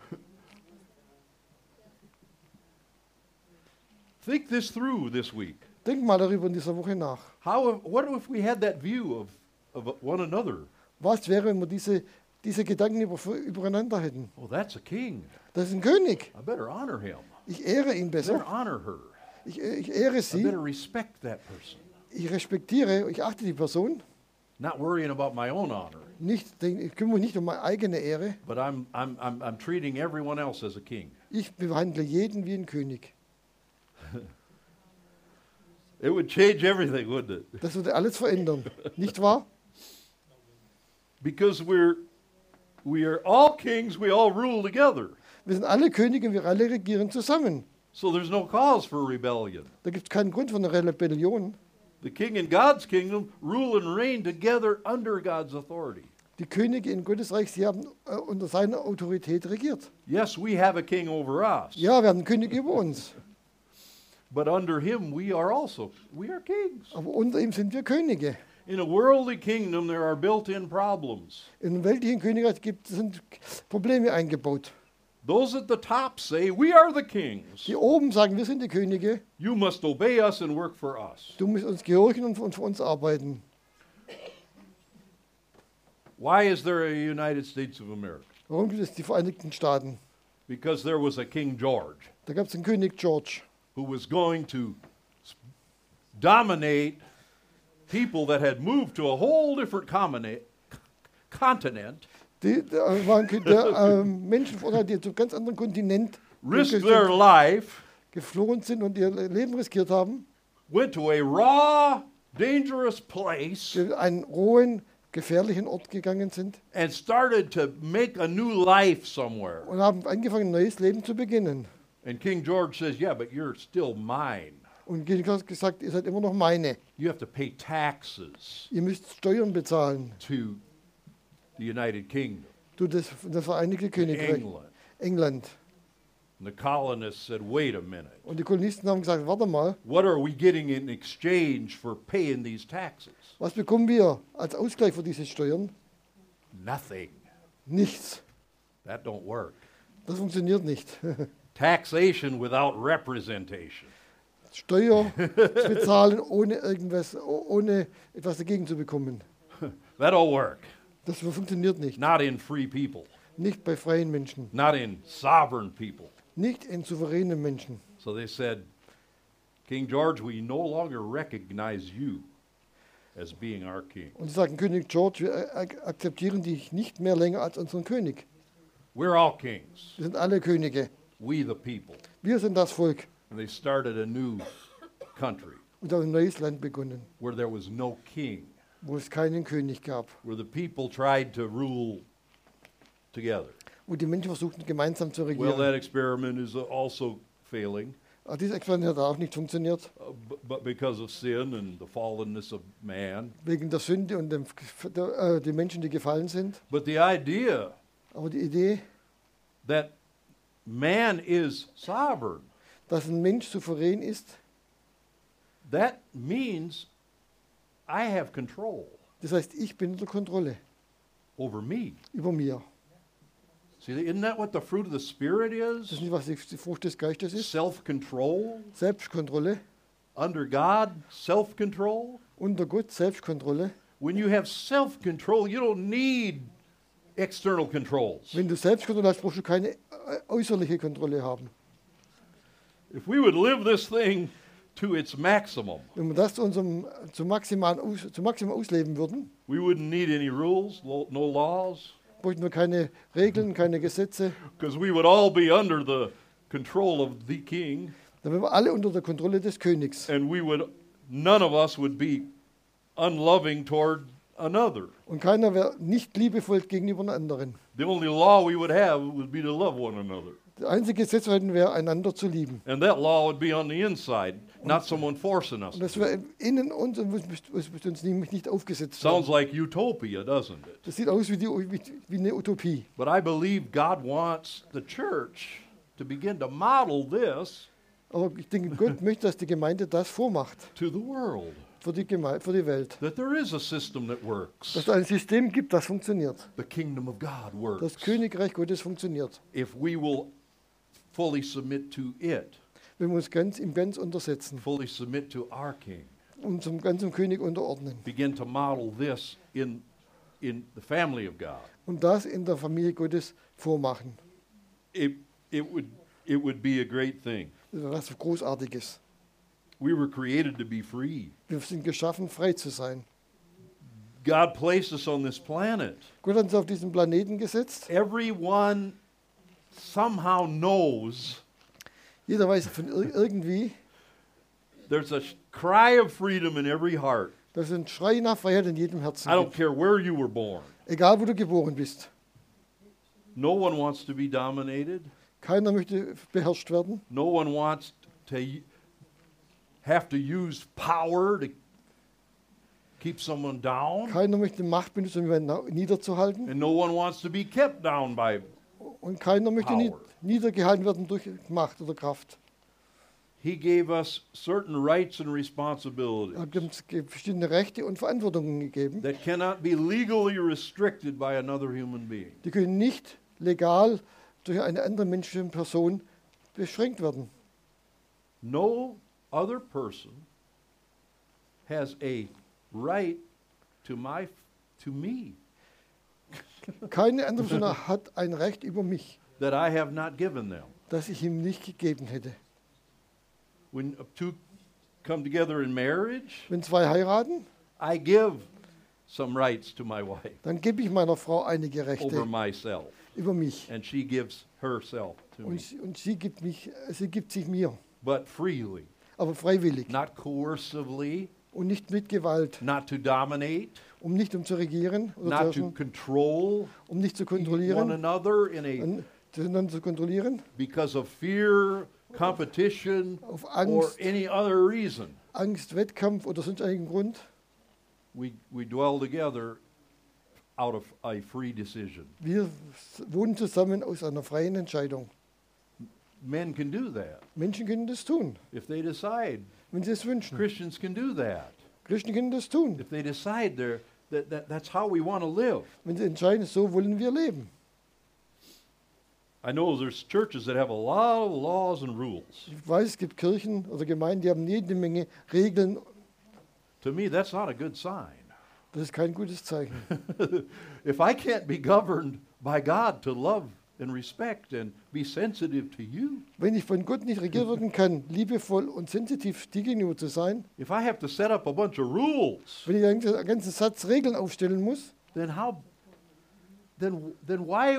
Think this through this week. Denk mal darüber in dieser Woche nach. How if, what if we had that view of, of one another? Was wäre, wenn wir diese, diese Gedanken über, übereinander hätten? Oh, that's a king. Das ist ein König. I better honor him. Ich ehre ihn I better besser. honor her. Ich, ich ehre I sie. better respect that person. Ich respektiere, ich achte die Person. Not worrying about my own honor, Nicht, ich kümmere mich nicht um meine eigene Ehre. but I'm, I'm, I'm, I'm treating everyone else as a king. Ich behandle jeden wie ein König. It would change everything, wouldn't it? Das würde alles verändern. Nicht wahr? Because we're, we are all kings, we all rule together. Wir sind alle Könige, wir alle regieren zusammen. So there's no cause for rebellion. Da gibt es keinen Grund für eine Rebellion. The king in God's kingdom rule and reign together under God's authority. Die Könige in Gottes Reich, sie haben äh, unter seiner Autorität regiert. Yes, we have a king over us, Ja, wir haben einen König über uns. but under him we are also, we are kings. Aber unter ihm sind wir Könige. In a worldly kingdom there are built-in problems. In einem weltlichen Königreich gibt, sind Probleme eingebaut. Those at the top say, we are the kings. Die oben sagen, wir sind die Könige. You must obey us and work for us. Du musst uns gehorchen und, und für uns arbeiten. Why is there a United States of America? Warum gibt es die Vereinigten Staaten? Because there was a King George Da gab es den König George. who was going to s- dominate people that had moved to a whole different commoni- continent, Die, der, waren der, ähm, Menschen, von- die zu einem ganz anderen Kontinent risked ge- their life, geflohen sind und ihr Leben riskiert haben. went to a raw, dangerous place, Die einen rohen, gefährlichen Ort gegangen sind and started to make a new life somewhere. und haben angefangen, ein neues Leben zu beginnen. And King George says, yeah, but you're still mine. Und König hat gesagt, ihr seid immer noch meine. You have to pay taxes Ihr müsst Steuern bezahlen. to the United Kingdom, Du, das, das Vereinigte Königreich, England. England. And the colonists said, wait a minute. Und die Kolonisten haben gesagt, warte mal, What are we getting in exchange for paying these taxes? was bekommen wir als Ausgleich für diese Steuern? Nothing. Nichts. That don't work. Das funktioniert nicht. Taxation without representation. Steuer zu bezahlen, ohne irgendwas, oh- ohne etwas dagegen zu bekommen. That don't work. Das funktioniert nicht. Not in free people. Nicht bei freien Menschen. Not in sovereign people. Nicht in souveränen Menschen. So they said, King George, we no longer recognize you as being our king. Und sie sagen, König George, wir ak- akzeptieren dich nicht mehr länger als unseren König. We're all kings. Wir sind alle Könige. We the people. Wir sind das Volk. And they started a new country Und haben ein neues Land begonnen, where there was no king, wo es keinen König gab. where the people tried to rule together. Wo die Menschen versuchten, gemeinsam zu Well, regieren. that experiment is also failing, Aber dieses Experiment hat auch nicht funktioniert. uh, bu- but because of sin and the fallenness of man. Wegen der Sünde und dem, der, äh, die Menschen, die gefallen sind. But the idea Aber die Idee, that man is sovereign, dass ein Mensch souverän ist, that means I have control das heißt, ich bin unter Kontrolle over me. über mir. See, isn't that what the fruit of the Spirit Das ist is? nicht, was die die Frucht des Geistes ist. Self-control. Selbstkontrolle. Under God, self-control. Unter Gott Selbstkontrolle. When you have self-control, you don't need external controls. Wenn du Selbstkontrolle hast, brauchst du keine äh, äußerliche Kontrolle haben. If we would live this thing to its maximum, Wenn wir das zu unserem zu maximalen aus, zu maximal ausleben würden, we wouldn't need any rules, lo- no laws, bräuchten wir keine Regeln, keine Gesetze, because we would all be under the control of the king. Dann wären wir alle unter der Kontrolle des Königs. And we would, none of us would be unloving toward another. Und keiner wäre nicht liebevoll gegenüber einem anderen. The only law we would have would be to love one another. Das einzige Gesetz wäre, einander zu lieben. And that law would be on the inside, not someone forcing us. Und das wäre innen uns und es wird uns nämlich nicht aufgesetzt Sounds werden. like utopia, doesn't it? Das sieht aus wie, die, wie, wie eine Utopie. But I believe God wants the church to begin to model this Aber ich denke, Gott möchte, dass die Gemeinde das vormacht to the world. für die, Geme für die Welt. That there is a system that works. Dass es ein System gibt, das funktioniert. The kingdom of God works. Das Königreich Gottes funktioniert. If we will fully submit to it, Wenn wir uns ganz im Ganz untersetzen fully submit to our King, und zum ganzen König unterordnen. begin to model this in, in the family of God, Und das in der Familie Gottes vormachen. it, it, would, it would be a great thing. Das ist was Großartiges. We were created to be free. Wir sind geschaffen, frei zu sein. God placed us on this planet. Gott hat uns auf diesen Planeten gesetzt. Everyone somehow knows Jeder weiß von ir irgendwie, there's a sh- cry of freedom in every heart. dass es einen Schrei nach Freiheit in jedem Herzen I don't gibt. care where you were born. Egal, wo du geboren bist. No one wants to be dominated. Keiner möchte beherrscht werden. No one wants to y- have to use power to keep someone down. Keiner möchte Macht benutzen, um jemanden na- niederzuhalten. And no one wants to be kept down by. Und keiner möchte ni Power. niedergehalten werden durch Macht oder Kraft. He gave us certain rights and Er responsibilities hat uns ge- bestimmte Rechte und Verantwortungen gegeben. that cannot be legally restricted by another human being. Die können nicht legal durch eine andere menschliche Person beschränkt werden. No other person has a right to my to me Keine andere Person hat ein Recht über mich, that I have not given them. das ich ihm nicht gegeben hätte. When two come together in marriage, Wenn zwei heiraten, I give some rights to my wife dann gebe ich meiner Frau einige over Rechte myself, über mich. and she gives herself to me, Und, sie- und sie, gibt mich, sie gibt sich mir, but freely, aber freiwillig not coercively, und nicht mit Gewalt, not to dominate, um nicht um zu regieren oder zu not to herrschen, control um nicht zu one kontrollieren, another in a und- sondern zu kontrollieren, because of fear, competition, auf or Angst, any other reason. Angst, Wettkampf oder sonst einen Grund. We we dwell together out of a free decision. Wir s- wohnen zusammen aus einer freien Entscheidung. Men can do that Menschen können das tun, if they decide. wenn sie es wünschen. Christians can do that Christen können das tun, if they decide they're, that, that that's how we want to live. wenn sie entscheiden, so wollen wir leben. I know there's churches that have a lot of laws and rules. Ich weiß, es gibt Kirchen oder Gemeinden, die haben jede Menge Regeln. To me, that's not a good sign. Das ist kein gutes Zeichen. If I can't be governed by God to love and respect and be sensitive to you, Wenn ich von Gott nicht regiert werden kann, liebevoll und sensitiv dir gegenüber zu sein, if I have to set up a bunch of rules, wenn ich einen ganzen- einen ganzen Satz Regeln aufstellen muss, then how? Then then why?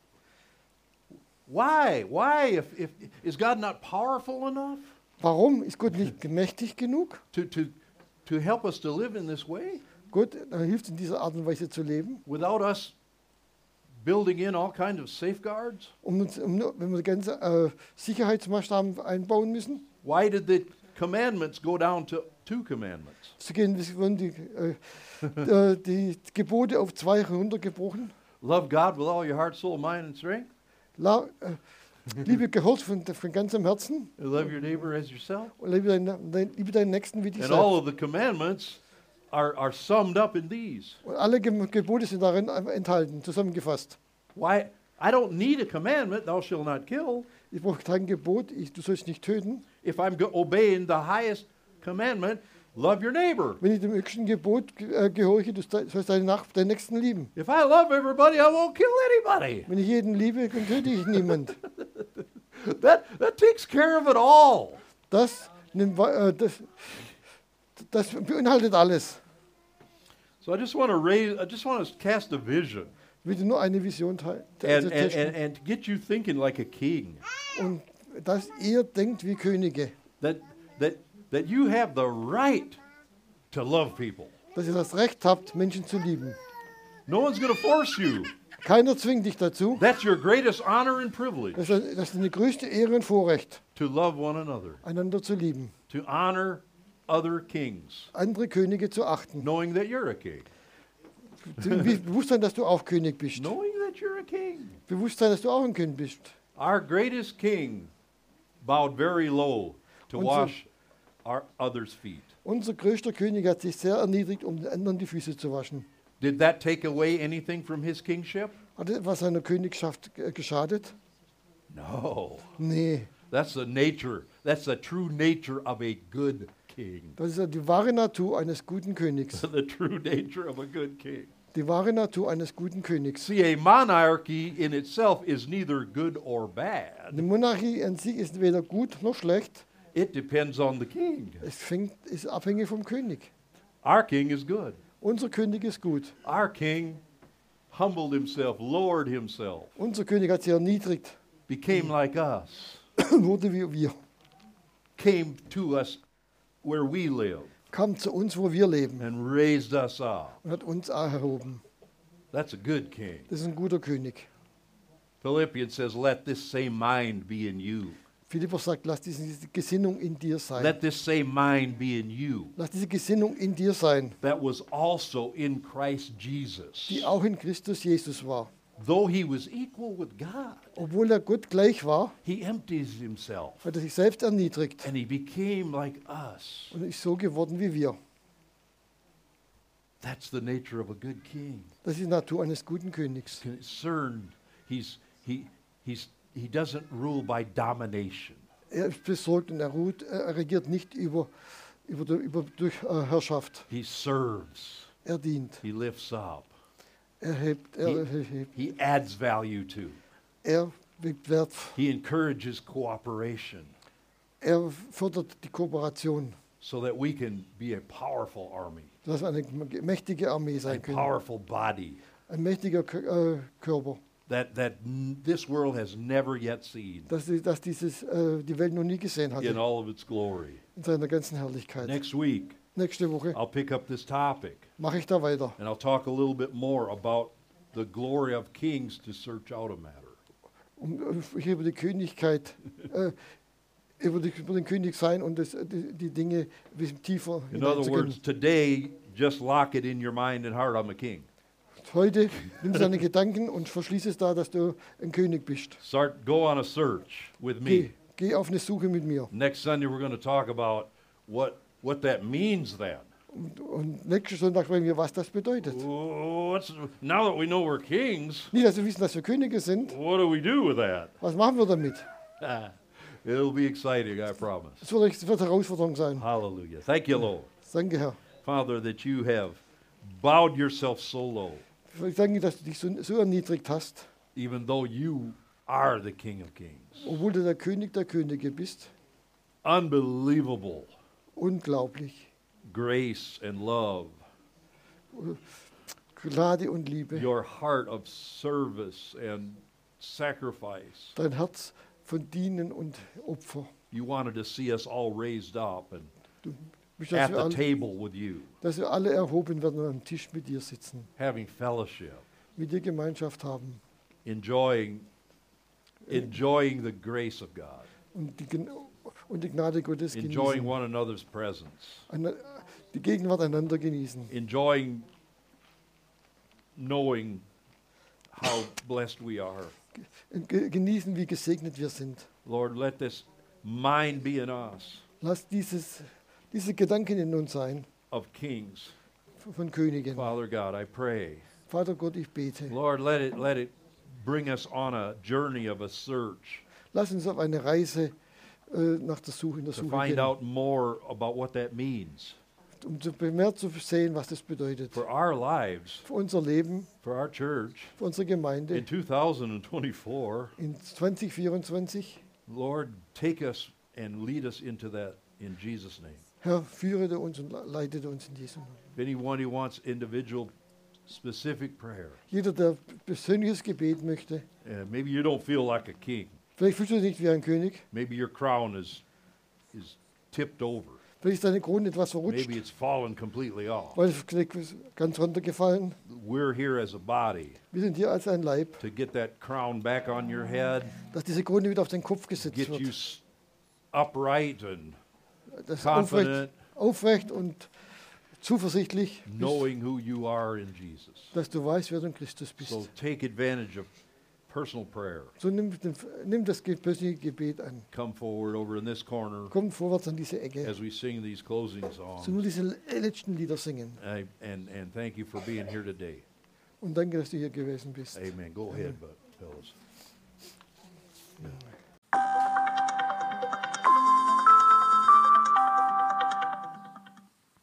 Why? Why? If, if is God not powerful enough warum ist Gott nicht mächtig genug? to to to help us to live in this way Gott äh, hilft in dieser Art und Weise zu leben, without us building in all kinds of safeguards? um uns, um, nur- wenn wir ganze äh, Sicherheitsmaßnahmen einbauen müssen. Why did the commandments go down to two commandments? So gehen wir wurden die, äh, äh, die Gebote auf zwei runtergebrochen. Love God with all your heart, soul, mind, and strength. La, äh, Liebe gehört von, von ganzem Herzen And love your neighbor as yourself. und liebe deinen, dein, liebe deinen Nächsten wie dich And all selbst. of the commandments are, are summed up in these. Und alle Ge Gebote sind darin enthalten, zusammengefasst. Why? I don't need a commandment, thou shalt not kill, Ich brauche kein Gebot, ich, du sollst nicht töten. if I'm go- obeying the highest commandment, love your neighbor. Wenn ich dem höchsten Gebot ge- äh, gehorche, du sta- sollst deinen, Nach deinen Nächsten lieben. If I love everybody, I won't kill anybody. Wenn ich jeden liebe, dann töte ich niemand. That, that takes care of it all. Das, nimmt wa- äh, das, das beinhaltet alles. So I just want to raise, I just want to cast a vision Ich will dir nur eine Vision teilen and, also and, testen and, and get you thinking like a king. und dass ihr denkt wie Könige, that, that, that you have the right to love people. dass ihr das Recht habt, Menschen zu lieben. No one's going to force you. Keiner zwingt dich dazu. That's your greatest honor and privilege, Das ist, das ist eine größte Ehre und Vorrecht, to love one another, einander zu lieben, to honor other kings, andere Könige zu achten. knowing that you're a king. Wie Bewusstsein, dass du auch König bist. Knowing that you're a king. Bewusstsein, dass du auch ein König bist. Our greatest king bowed very low to Unser- wash our others' feet. Unser größter König hat sich sehr erniedrigt, um den anderen die Füße zu waschen. Did that take away anything from his kingship? Hat etwas seiner Königschaft äh, geschadet? No. Nee. That's the nature, that's the true nature of a good king. Das ist ja die wahre Natur eines guten Königs. The true nature of a good king. Die wahre Natur eines guten Königs. See, a monarchy in itself is neither good or bad. Eine Monarchie an sich ist weder gut noch schlecht. It depends on the king. Es fängt, ist abhängig vom König. Our king is good. Unser König ist gut. Our king humbled himself, lowered himself, Unser König hat sich erniedrigt, became like us, wurde wie wir, came to us where we live, kam zu uns, wo wir leben and raised us up. und hat uns erhoben. That's a good king. Das ist ein guter König. Philippians says, let this same mind be in you. Philippus sagt, lass diese Gesinnung in dir sein. Let this same mind be in you. Lass diese Gesinnung in dir sein, That was also in Christ Jesus. die auch in Christus Jesus war. Though he was equal with God, Obwohl er Gott gleich war, he empties himself hat er sich selbst erniedrigt and he became like us. und ist so geworden wie wir. That's the nature of a good king. Das ist die Natur eines guten Königs. Concerned, he's, he, he's, he doesn't rule by domination. Er ist besorgt und er, ruht, er regiert nicht über, über, der- über durch äh, Herrschaft. He serves, Er dient. he lifts up, Er hebt, er, er hebt. he adds value to, Er gibt Wert. he encourages cooperation Er fördert die Kooperation, so that we can be a powerful army, dass wir eine mächtige Armee a sein können. powerful body Ein mächtiger Kö- äh, Körper, that, that n- this world has never yet seen dass, die- dass dieses, äh, die Welt noch nie gesehen in hatte, all of its glory. in seiner ganzen Herrlichkeit. Next week, Nächste Woche I'll pick up this topic mache ich da weiter. and I'll talk a little bit more about the glory of kings to search out a matter. Um, äh, ich über die Königkeit, äh, über, die, über den König sein und das, die, die Dinge ein bisschen tiefer In other hineinzugehen. words, today, just lock it in your mind and heart, I'm a king. Heute nimm deine Gedanken und verschließ es da, dass du ein König bist. Start, go on a search with Geh, me. geh auf eine Suche mit mir. Next Sunday, we're going to talk about what, what that means then. Und, und nächsten Sonntag sprechen wir, was das bedeutet. Oh, what's, now that we know we're kings, Nicht, dass wir wissen, dass wir Könige sind. what do we do with that? Was machen wir damit? It'll be exciting, I promise. Es wird, es wird Herausforderung sein. Hallelujah. Thank you, Lord. Danke, Herr. Father, that you have bowed yourself so low, Ich danke, dass du dich so, so erniedrigt hast, even though you are the King of Kings. obwohl du der König der Könige bist. Unbelievable Unglaublich. grace and love, Gnade und Liebe. your heart of service and sacrifice. Dein Herz von Dienen und Opfer. You wanted to see us all raised up and Du möchtest, at dass wir, the alle, table with you, dass wir alle erhoben werden und am Tisch mit dir sitzen, having fellowship, mit dir Gemeinschaft haben enjoying, enjoying the grace of God, und die, Gen- und die Gnade Gottes enjoying genießen. one another's presence, Eine, die Gegenwart einander genießen. enjoying knowing how blessed we are. Und ge- genießen, wie gesegnet wir sind. Lord, let this mind be in us Lass dieses, diese Gedanken in uns sein, of kings. von Königen. Father God, I pray. Vater Gott, ich bete. Lord, let it let it bring us on a journey of a search Lass uns auf eine Reise äh, nach der Suche, in der to Suche find gehen, out more about what that means um zu, mehr zu sehen, was das bedeutet. for our lives, Für unser Leben, for our church für unsere Gemeinde in two thousand twenty-four. in zwanzig vierundzwanzig. Lord, take us and lead us into that in Jesus' name. Herr, führe du uns und le- leite du uns in diesem. If anyone who wants individual specific prayer, Jeder, der persönliches Gebet möchte, uh, maybe you don't feel like a king. Vielleicht fühlst du dich nicht wie ein König. Maybe your crown is, is tipped over. Vielleicht ist deine Krone etwas verrutscht, Maybe it's fallen completely off. weil es ganz runtergefallen. We're here as a body Wir sind hier als ein Leib, to get that crown back on your head, dass diese Krone wieder auf den Kopf gesetzt get you wird. s- upright and Das ist aufrecht, confident, aufrecht und zuversichtlich, bist, knowing who you are in Jesus. dass du weißt, wer du in Christus bist. So take advantage of personal prayer. So nimm, den, nimm das ge- persönliche Gebet an. Come forward over in this corner Komm vorwärts an diese Ecke. as we sing these closing So nur songs. diese le- letzten Lieder singen. I- And, and thank you for being here today. Und danke, dass du hier gewesen bist. Amen. Go ahead, but fellas.